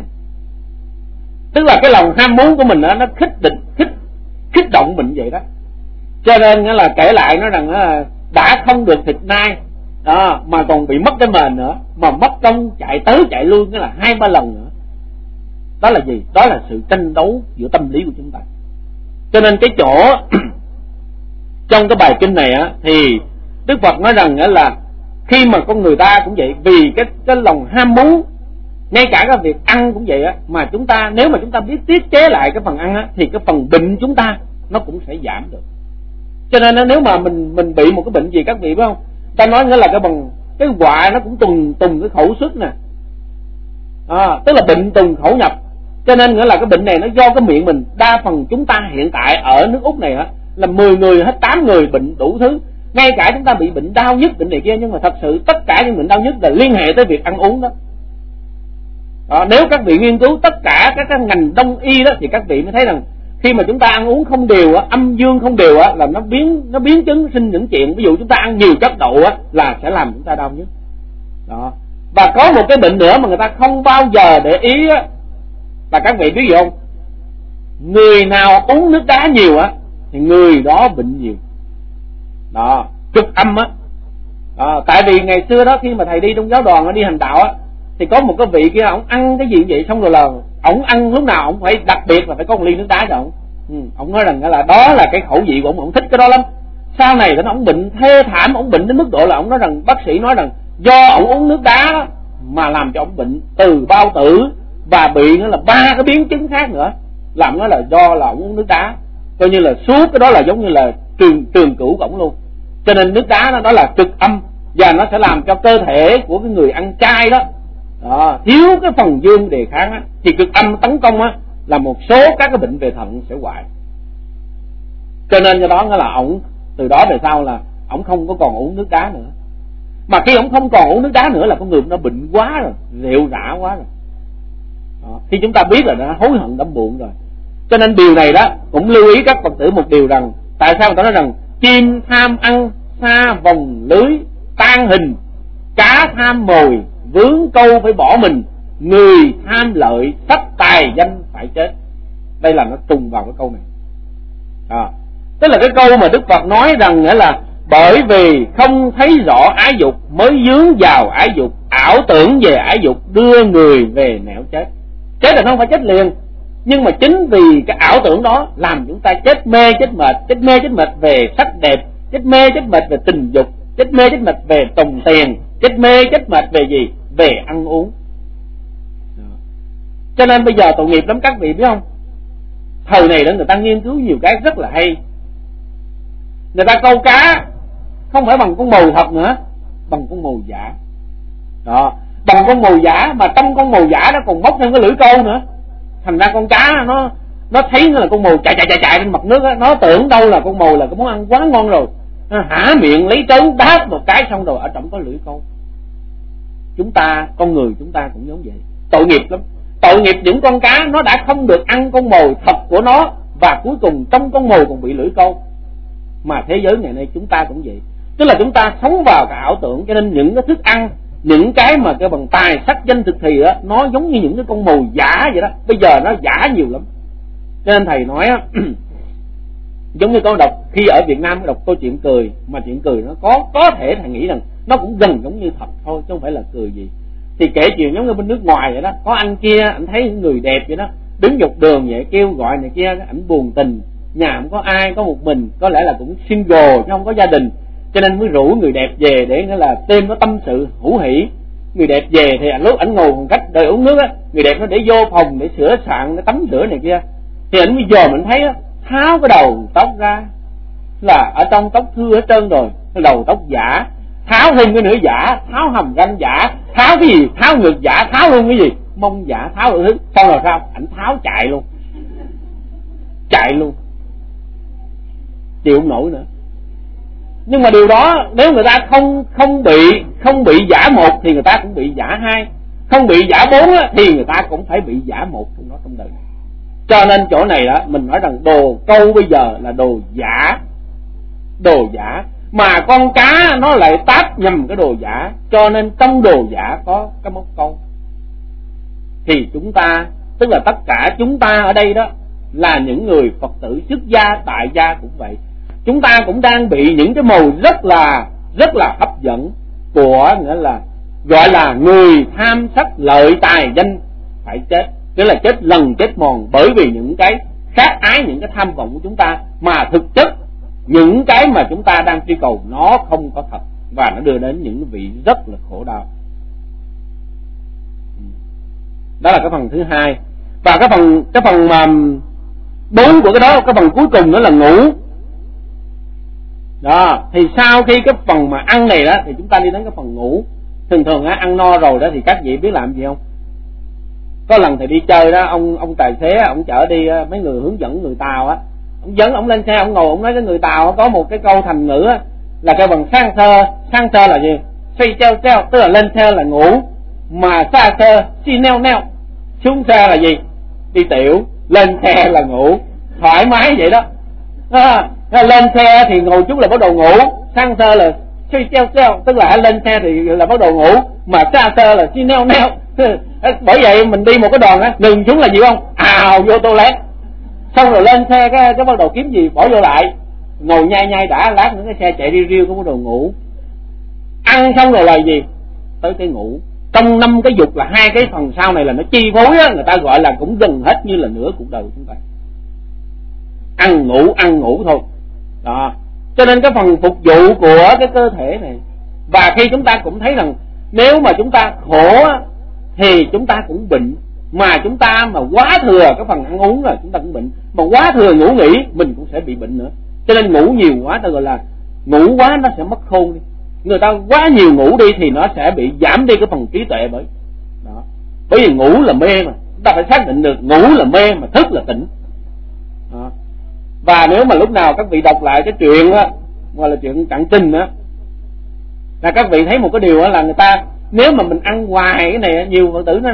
Tức là cái lòng ham muốn của mình đó, nó khích định khích kích động mình vậy đó. Cho nên nghĩa là kể lại nó rằng là đã không được thịt nai đó, mà còn bị mất cái mền nữa, mà mất công chạy tới chạy lui nghĩa là hai ba lần nữa. Đó là gì? Đó là sự tranh đấu giữa tâm lý của chúng ta. Cho nên cái chỗ trong cái bài kinh này á, thì Đức Phật nói rằng là khi mà con người ta cũng vậy, vì cái cái lòng ham muốn, ngay cả cái việc ăn cũng vậy á, mà chúng ta nếu mà chúng ta biết tiết chế lại cái phần ăn á, thì cái phần bệnh chúng ta nó cũng sẽ giảm được. Cho nên nếu mà mình mình bị một cái bệnh gì các vị biết không, ta nói nghĩa là cái bằng cái họa nó cũng tùng tùng cái khẩu xuất nè, à, tức là bệnh tùng khẩu nhập. Cho nên nghĩa là cái bệnh này nó do cái miệng mình. Đa phần chúng ta hiện tại ở nước Úc này á, là mười người hết tám người bệnh đủ thứ. Ngay cả chúng ta bị bệnh đau nhức, bệnh này kia, nhưng mà thật sự tất cả những bệnh đau nhức là liên hệ tới việc ăn uống đó. Đó, nếu các vị nghiên cứu tất cả các cái ngành đông y đó thì các vị mới thấy rằng khi mà chúng ta ăn uống không đều á, âm dương không đều á, là nó biến nó biến chứng sinh những chuyện. Ví dụ chúng ta ăn nhiều chất đậu á là sẽ làm chúng ta đau nhức. Đó. Và có một cái bệnh nữa mà người ta không bao giờ để ý á, là các vị biết gì không? Người nào uống nước đá nhiều á thì người đó bệnh nhiều. Đó, cực âm á. Đó, tại vì ngày xưa đó khi mà thầy đi trong giáo đoàn, nó đi hành đạo á, thì có một cái vị kia ổng ăn cái gì vậy, xong rồi là ổng ăn lúc nào ổng phải đặc biệt là phải có một ly nước đá cho ổng. Ừ, ổng nói rằng là đó là cái khẩu vị của ổng, ổng thích cái đó lắm. Sau này thì ổng bệnh thê thảm, ổng bệnh đến mức độ là ổng nói rằng, bác sĩ nói rằng do ổng uống nước đá đó, mà làm cho ổng bệnh từ bao tử và bị nữa là ba cái biến chứng khác nữa, làm nó là do là ổng uống nước đá. Coi như là suốt cái đó là giống như là trường trường cửu của ổng luôn. Cho nên nước đá đó, đó là cực âm, và nó sẽ làm cho cơ thể của cái người ăn chay đó, đó thiếu cái phần dương đề kháng á, thì cực âm tấn công á, là một số các cái bệnh về thận sẽ hoại. Cho nên do đó nghĩa là ổng từ đó về sau là ổng không có còn uống nước đá nữa. Mà khi ổng không còn uống nước đá nữa là con người nó bệnh quá rồi, rệu rã quá rồi. Đó. thì chúng ta biết là đã hối hận đẫm buồn rồi. Cho nên điều này đó cũng lưu ý các Phật tử một điều rằng, tại sao người ta nói rằng chim tham ăn xa vòng lưới tan hình, cá tham mồi vướng câu phải bỏ mình, người tham lợi sắc tài danh phải chết. Đây là nó trùng vào cái câu này. À, tức là cái câu mà Đức Phật nói rằng nghĩa là bởi vì không thấy rõ ái dục mới dướng vào ái dục, ảo tưởng về ái dục đưa người về nẻo chết. Chết là không phải chết liền, nhưng mà chính vì cái ảo tưởng đó làm chúng ta chết mê chết mệt, chết mê chết mệt về sắc đẹp, chết mê chết mệt về tình dục, chết mê chết mệt về đồng tiền, chết mê chết mệt về gì? Về ăn uống. Cho nên bây giờ tội nghiệp lắm các vị biết không? Thời này đó người ta nghiên cứu nhiều cái rất là hay. Người ta câu cá không phải bằng con mồi thật nữa, bằng con mồi giả. Đó, bằng con mồi giả mà trong con mồi giả nó còn móc thêm cái lưỡi câu nữa. Thành ra con cá nó nó thấy nó là con mồi chạy chạy chạy chạy trên mặt nước á, nó tưởng đâu là con mồi là cái món ăn quá ngon rồi. Nó hả miệng lấy trớn đáp một cái xong rồi ở trong có lưỡi câu. Chúng ta, con người chúng ta cũng giống vậy. Tội nghiệp lắm. Tội nghiệp những con cá nó đã không được ăn con mồi thật của nó, và cuối cùng trong con mồi còn bị lưỡi câu. Mà thế giới ngày nay chúng ta cũng vậy. Tức là chúng ta sống vào cái ảo tưởng, cho nên những cái thức ăn, những cái mà cái bằng tài sắc danh thực thì á, nó giống như những cái con mồi giả vậy đó. Bây giờ nó giả nhiều lắm. Cho nên thầy nói á, giống như con đọc khi ở Việt Nam đọc câu chuyện cười, mà chuyện cười nó có có thể thầy nghĩ rằng nó cũng gần giống như thật thôi, chứ không phải là cười gì. Thì kể chuyện giống như bên nước ngoài vậy đó, có anh kia anh thấy những người đẹp vậy đó, đứng dọc đường vậy kêu gọi này kia, ảnh buồn tình, nhà không có ai, có một mình, có lẽ là cũng single chứ không có gia đình, cho nên mới rủ người đẹp về để nghĩa là tên nó tâm sự hữu hỷ. Người đẹp về thì lúc ảnh ngồi phòng khách đợi uống nước á, người đẹp nó để vô phòng để sửa soạn, để tắm rửa này kia, thì ảnh bây giờ mình thấy á, tháo cái đầu tóc ra là ở trong tóc thưa hết trơn rồi, cái đầu tóc giả, tháo thêm cái nữa giả, tháo hàm răng giả, tháo cái gì, tháo ngực giả, tháo luôn cái gì, mông giả, tháo đủ thứ. Xong rồi sao? Ảnh tháo chạy luôn, chạy luôn, chịu không nổi nữa. Nhưng mà điều đó nếu người ta không không bị không bị giả một thì người ta cũng bị giả hai, không bị giả bốn á, thì người ta cũng phải bị giả một trong đó trong đời. Cho nên chỗ này đó mình nói rằng đồ câu bây giờ là đồ giả, đồ giả, mà con cá nó lại táp nhầm cái đồ giả, cho nên trong đồ giả có cái móc câu. Thì chúng ta, tức là tất cả chúng ta ở đây đó là những người Phật tử xuất gia, tại gia cũng vậy. Chúng ta cũng đang bị những cái màu rất là rất là hấp dẫn của nghĩa là gọi là người tham sắc lợi tài danh phải chết, tức là chết lần chết mòn bởi vì những cái khát ái, những cái tham vọng của chúng ta, mà thực chất những cái mà chúng ta đang truy cầu nó không có thật, và nó đưa đến những vị rất là khổ đau. Đó là cái phần thứ hai. Và cái phần cái phần mà bốn của cái đó, cái phần cuối cùng nữa là ngủ. Đó, thì sau khi cái phần mà ăn này đó thì chúng ta đi đến cái phần ngủ. Thường thường á, ăn no rồi đó thì các vị biết làm gì không? Có lần thì đi chơi đó, ông ông tài xế ông chở đi mấy người hướng dẫn người Tàu á, ông dẫn ông lên xe, ông ngồi, ông nói cái người Tàu có một cái câu thành ngữ á, là cái bằng sang sơ. Sang sơ là gì? Xây treo treo, tức là lên xe là ngủ, mà xa sơ xi neo neo, xuống xe là gì? Đi tiểu, lên xe là ngủ, thoải mái vậy đó. À, lên xe thì ngồi chút là bắt đầu ngủ, sang sơ là xi treo treo, tức là lên xe thì là bắt đầu ngủ, mà xa sơ là xi neo neo. Bởi vậy mình đi một cái đoàn á, ngừng xuống là gì không? Ào vô toilet, xong rồi lên xe cái cái bắt đầu kiếm gì bỏ vô lại, ngồi nhai nhai đã, lát nữa cái xe chạy đi riêu cũng bắt đầu ngủ. Ăn xong rồi là gì? Tới cái ngủ. Trong năm cái dục là hai cái phần sau này là nó chi phối á, người ta gọi là cũng gần hết như là nửa cuộc đời của chúng ta. Ăn ngủ ăn ngủ thôi. Đó. Cho nên cái phần phục vụ của cái cơ thể này, và khi chúng ta cũng thấy rằng nếu mà chúng ta khổ á, thì chúng ta cũng bệnh, mà chúng ta mà quá thừa cái phần ăn uống rồi chúng ta cũng bệnh, mà quá thừa ngủ nghỉ mình cũng sẽ bị bệnh nữa. Cho nên ngủ nhiều quá ta gọi là ngủ quá nó sẽ mất khôn đi. Người ta quá nhiều ngủ đi thì nó sẽ bị giảm đi cái phần trí tuệ. Bởi đó, bởi vì ngủ là mê mà, chúng ta phải xác định được ngủ là mê mà thức là tỉnh. Đó. Và nếu mà lúc nào các vị đọc lại cái chuyện á, gọi là chuyện Cận Trình á, là các vị thấy một cái điều đó là người ta, nếu mà mình ăn hoài cái này, nhiều Phật tử nói rằng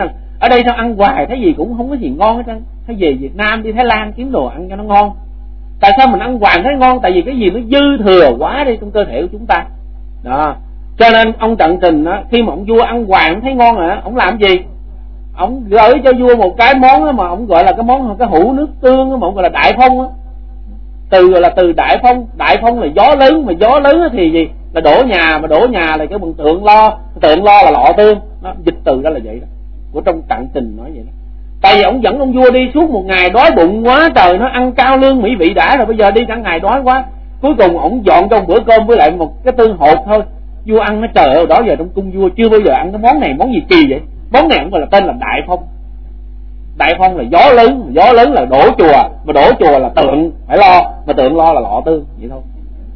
Ở đây sao ăn hoài thấy gì cũng không có gì ngon hết trơn. Sao về Việt Nam đi Thái Lan kiếm đồ ăn cho nó ngon? Tại sao mình ăn hoài thấy ngon? Tại vì cái gì nó dư thừa quá đi trong cơ thể của chúng ta. Đó. Cho nên ông Tận Tình á, khi mà ông vua ăn hoài thấy ngon hả, ông làm gì? Ông gửi cho vua một cái món đó mà ông gọi là cái món cái hũ nước tương đó, mà ông gọi là Đại Phong á. Từ gọi là từ Đại Phong, Đại Phong là gió lớn, mà gió lớn thì gì? Là đổ nhà, mà đổ nhà là cái bằng tượng lo, tượng lo là lọ tương. Nó dịch từ ra là vậy đó. Của trong Tận Tình nói vậy đó. Tại vì ông dẫn ông vua đi suốt một ngày đói bụng quá trời, nó ăn cao lương mỹ vị đã rồi, bây giờ đi cả ngày đói quá, cuối cùng ông dọn trong bữa cơm với lại một cái tương hột thôi. Vua ăn nó trời ơi, đó giờ trong cung vua chưa bao giờ ăn cái món này, món gì kỳ vậy? Món này cũng gọi là tên là Đại Phong. Đại Phong là gió lớn, gió lớn là đổ chùa, mà đổ chùa là tượng phải lo, mà tượng lo là lọ tương vậy thôi.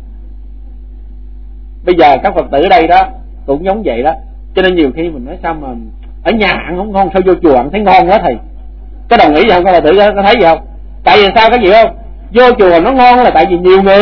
Bây giờ các Phật tử ở đây đó cũng giống vậy đó. Cho nên nhiều khi mình nói sao mà ở nhà ăn không ngon, sao vô chùa ăn thấy ngon quá thầy? Có đồng ý gì không các Phật tử có thấy gì không? Tại vì sao cái gì không? Vô chùa nó ngon là tại vì nhiều người,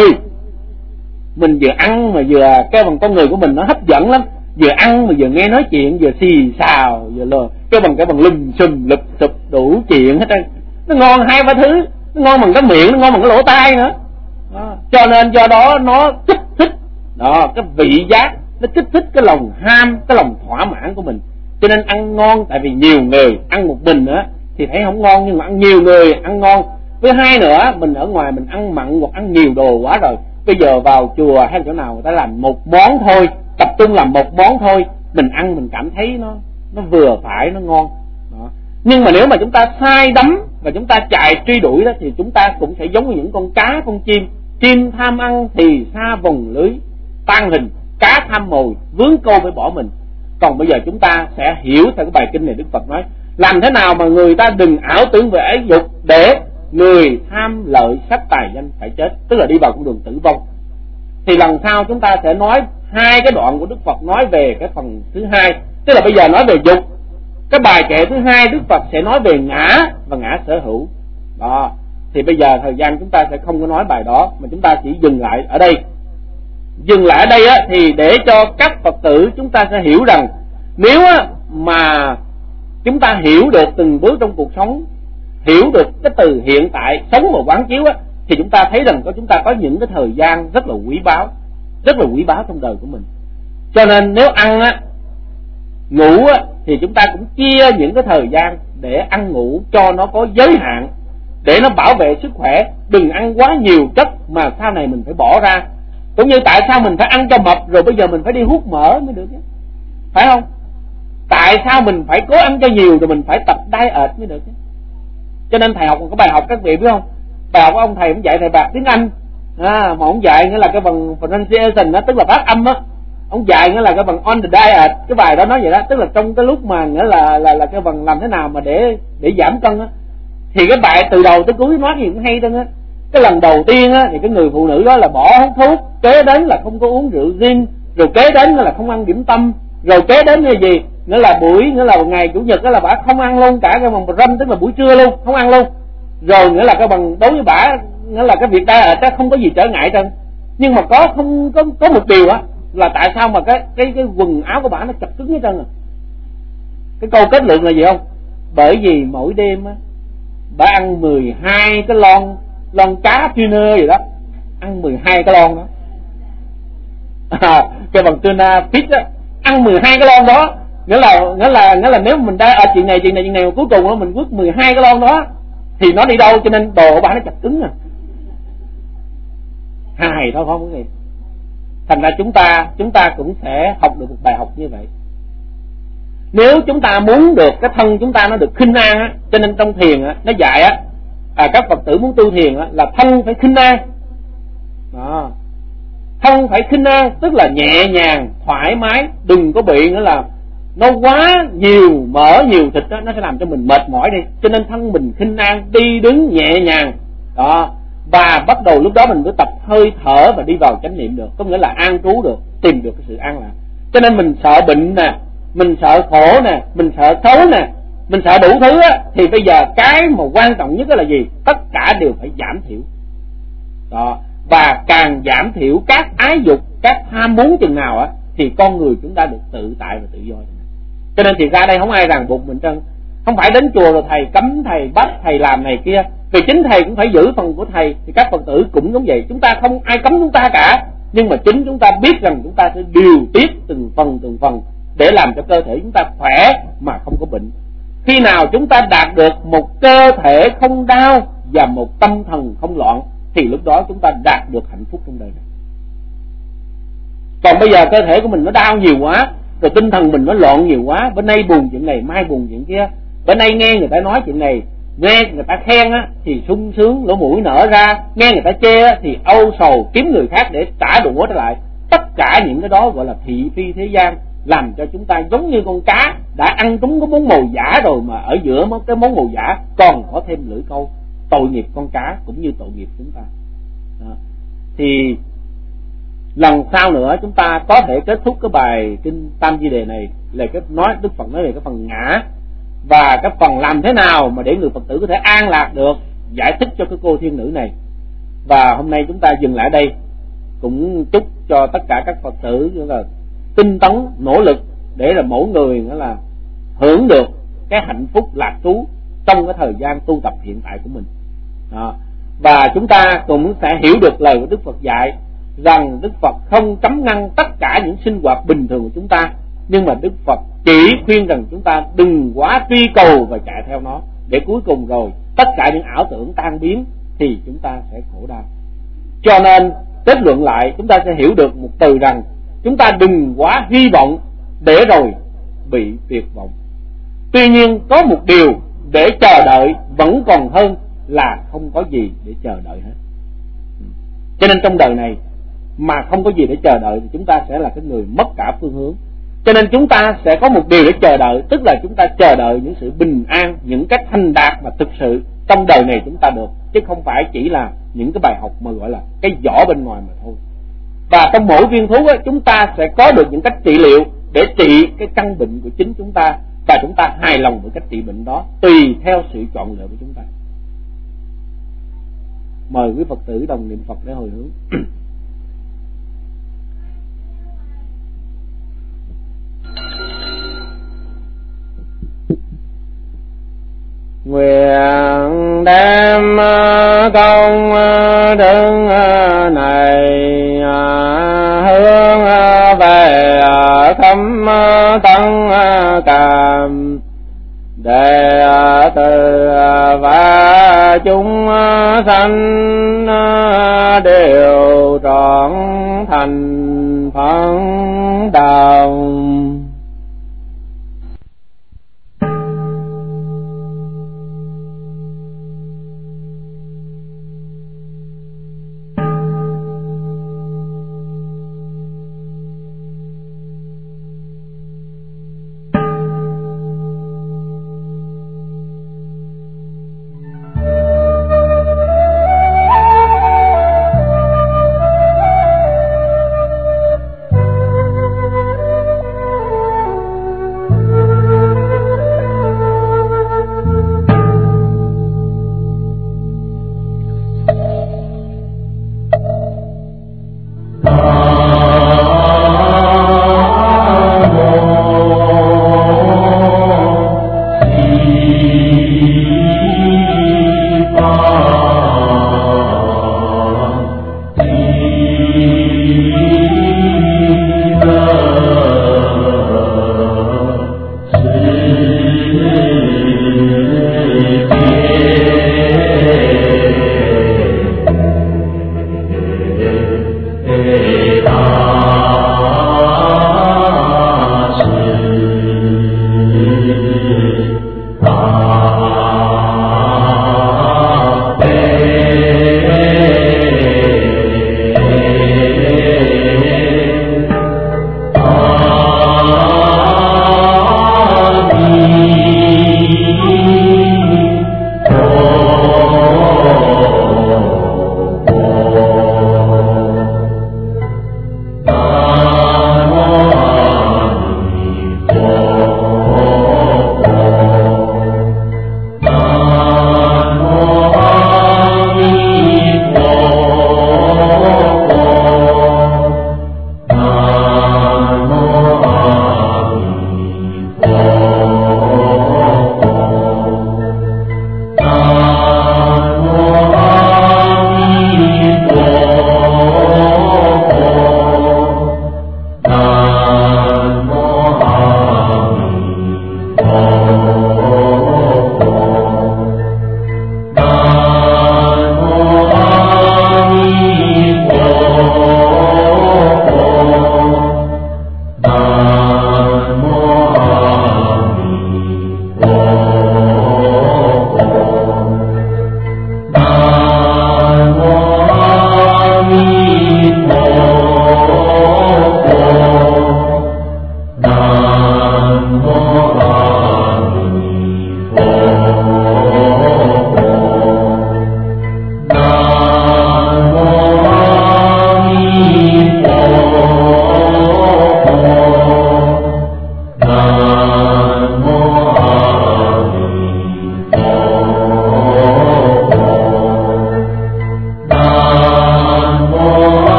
mình vừa ăn mà vừa cái bằng con người của mình nó hấp dẫn lắm, vừa ăn mà vừa nghe nói chuyện, vừa xì xào vừa lừa cái bằng cái bằng lùm xùm lụp xụp đủ chuyện hết trơn. Nó ngon hai ba thứ, nó ngon bằng cái miệng, nó ngon bằng cái lỗ tai nữa đó. Cho nên do đó nó kích thích đó cái vị giác, nó kích thích cái lòng ham, cái lòng thỏa mãn của mình. Cho nên ăn ngon tại vì nhiều người, ăn một mình nữa thì thấy không ngon, nhưng mà ăn nhiều người ăn ngon. Với hai nữa, mình ở ngoài mình ăn mặn hoặc ăn nhiều đồ quá rồi, bây giờ vào chùa hay chỗ nào người ta làm một món thôi, tập trung làm một món thôi, mình ăn mình cảm thấy nó nó vừa phải, nó ngon đó. Nhưng mà nếu mà chúng ta sai đắm và chúng ta chạy truy đuổi đó, thì chúng ta cũng sẽ giống như những con cá con chim. Chim tham ăn thì xa vòng lưới tan hình, cá tham mồi vướng câu phải bỏ mình. Còn bây giờ chúng ta sẽ hiểu theo cái bài kinh này, Đức Phật nói làm thế nào mà người ta đừng ảo tưởng về ái dục, để người tham lợi sắc tài danh phải chết, tức là đi vào con đường tử vong. Thì lần sau chúng ta sẽ nói hai cái đoạn của Đức Phật nói về cái phần thứ hai, tức là bây giờ nói về dục, cái bài kệ thứ hai Đức Phật sẽ nói về ngã và ngã sở hữu đó. Thì bây giờ thời gian chúng ta sẽ không có nói bài đó, mà chúng ta chỉ dừng lại ở đây. Dừng lại ở đây á, thì để cho các Phật tử chúng ta sẽ hiểu rằng nếu á, mà chúng ta hiểu được từng bước trong cuộc sống, hiểu được cái từ hiện tại sống và quán chiếu á, thì chúng ta thấy rằng có chúng ta có những cái thời gian rất là quý báu, rất là quý báu trong đời của mình. Cho nên nếu ăn á, ngủ á, thì chúng ta cũng chia những cái thời gian để ăn ngủ cho nó có giới hạn, để nó bảo vệ sức khỏe. Đừng ăn quá nhiều chất mà sau này mình phải bỏ ra. Cũng như tại sao mình phải ăn cho mập rồi bây giờ mình phải đi hút mỡ mới được chứ, phải không? Tại sao mình phải cố ăn cho nhiều rồi mình phải tập diet mới được chứ? Cho nên thầy học một cái bài học các vị biết không? Bài học của ông thầy cũng dạy thầy bạc tiếng Anh à, mà ông dạy nghĩa là cái bằng pronunciation đó, tức là phát âm á. Ông dạy nghĩa là cái bằng on the diet, cái bài đó nói vậy đó, tức là trong cái lúc mà nghĩa là là là cái bằng làm thế nào mà để để giảm cân á. Thì cái bài từ đầu tới cuối nói gì cũng hay trơn á. Cái lần đầu tiên á thì cái người phụ nữ đó là bỏ hút thuốc, kế đến là không có uống rượu gin, rồi kế đến là không ăn điểm tâm, rồi kế đến là gì? Nghĩa là buổi nghĩa là ngày chủ nhật đó là bà không ăn luôn cả cái bằng râm, tức là buổi trưa luôn không ăn luôn. Rồi nghĩa là cái bằng đối với bà nghĩa là cái việc diet đó không có gì trở ngại trơn. Nhưng mà có không có có một điều á là tại sao mà cái cái cái quần áo của bà nó chặt cứng hết trơn à. Cái câu kết luận là gì không? Bởi vì mỗi đêm á bà ăn mười hai cái lon lon cá tuna gì đó, ăn mười hai cái lon đó à, cái bằng tuna fish á, ăn mười hai cái lon đó. Nghĩa là nghĩa là nghĩa là nếu mình đã ở chuyện này chuyện này chuyện này cuối cùng đó, mình quất mười hai cái lon đó thì nó đi đâu? Cho nên đồ của bà nó chặt cứng à. Hài thôi không quý vị. Thành ra chúng ta chúng ta cũng sẽ học được một bài học như vậy. Nếu chúng ta muốn được cái thân chúng ta nó được khinh an á, cho nên trong thiền á nó dạy á, à, các Phật tử muốn tu thiền á là thân phải khinh an đó. Thân phải khinh an tức là nhẹ nhàng thoải mái, đừng có bị nữa là nó quá nhiều mỡ nhiều thịt đó, nó sẽ làm cho mình mệt mỏi đi. Cho nên thân mình khinh an, đi đứng nhẹ nhàng đó. Và bắt đầu lúc đó mình mới tập hơi thở và đi vào chánh niệm được, có nghĩa là an trú được, tìm được cái sự an lạc. Cho nên mình sợ bệnh nè, mình sợ khổ nè, mình sợ xấu nè, mình sợ đủ thứ á, thì bây giờ cái mà quan trọng nhất là gì? Tất cả đều phải giảm thiểu đó. Và càng giảm thiểu các ái dục, các ham muốn chừng nào á, thì con người chúng ta được tự tại và tự do. Cho nên thì ra đây không ai ràng buộc mình trơn. Không phải đến chùa rồi thầy cấm, thầy bắt, thầy làm này kia. Vì chính thầy cũng phải giữ phần của thầy, thì các Phật tử cũng giống vậy. Chúng ta không ai cấm chúng ta cả, nhưng mà chính chúng ta biết rằng chúng ta sẽ điều tiết từng phần từng phần để làm cho cơ thể chúng ta khỏe mà không có bệnh. Khi nào chúng ta đạt được một cơ thể không đau và một tâm thần không loạn, thì lúc đó chúng ta đạt được hạnh phúc trong đời này. Còn bây giờ cơ thể của mình nó đau nhiều quá, rồi tinh thần mình nó loạn nhiều quá, bữa nay buồn chuyện này, mai buồn chuyện kia. Bữa nay nghe người ta nói chuyện này, nghe người ta khen á, thì sung sướng, lỗ mũi nở ra. Nghe người ta chê á, thì âu sầu kiếm người khác để trả đũa trở lại. Tất cả những cái đó gọi là thị phi thế gian, làm cho chúng ta giống như con cá đã ăn trúng cái món mồi giả rồi, mà ở giữa cái món mồi giả còn có thêm lưỡi câu. Tội nghiệp con cá cũng như tội nghiệp chúng ta. Đó. Thì lần sau nữa chúng ta có thể kết thúc cái bài kinh Tam Di Đề này là cái nói Đức Phật nói về cái phần ngã và cái phần làm thế nào mà để người Phật tử có thể an lạc được, giải thích cho cái cô thiên nữ này. Và hôm nay chúng ta dừng lại đây, cũng chúc cho tất cả các Phật tử là tinh tấn nỗ lực để là mỗi người nữa là hưởng được cái hạnh phúc lạc trú trong cái thời gian tu tập hiện tại của mình. Đó. Và chúng ta cũng sẽ hiểu được lời của Đức Phật dạy rằng Đức Phật không cấm ngăn tất cả những sinh hoạt bình thường của chúng ta, nhưng mà Đức Phật chỉ khuyên rằng chúng ta đừng quá truy cầu và chạy theo nó, để cuối cùng rồi tất cả những ảo tưởng tan biến thì chúng ta sẽ khổ đau. Cho nên kết luận lại, chúng ta sẽ hiểu được một từ rằng chúng ta đừng quá hy vọng để rồi bị tuyệt vọng. Tuy nhiên có một điều để chờ đợi vẫn còn hơn là không có gì để chờ đợi hết. Cho nên trong đời này mà không có gì để chờ đợi thì chúng ta sẽ là cái người mất cả phương hướng. Cho nên chúng ta sẽ có một điều để chờ đợi, tức là chúng ta chờ đợi những sự bình an, những cái thành đạt mà thực sự trong đời này chúng ta được, chứ không phải chỉ là những cái bài học mà gọi là cái vỏ bên ngoài mà thôi. Và trong mỗi viên thuốc ấy, chúng ta sẽ có được những cách trị liệu để trị cái căn bệnh của chính chúng ta, và chúng ta hài lòng với cách trị bệnh đó tùy theo sự chọn lựa của chúng ta. Mời quý Phật tử đồng niệm Phật để hồi hướng. Nguyện đem công đức này hướng về khắp tất cả đệ tử và chúng sanh đều trọn thành Phật đạo.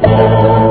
Om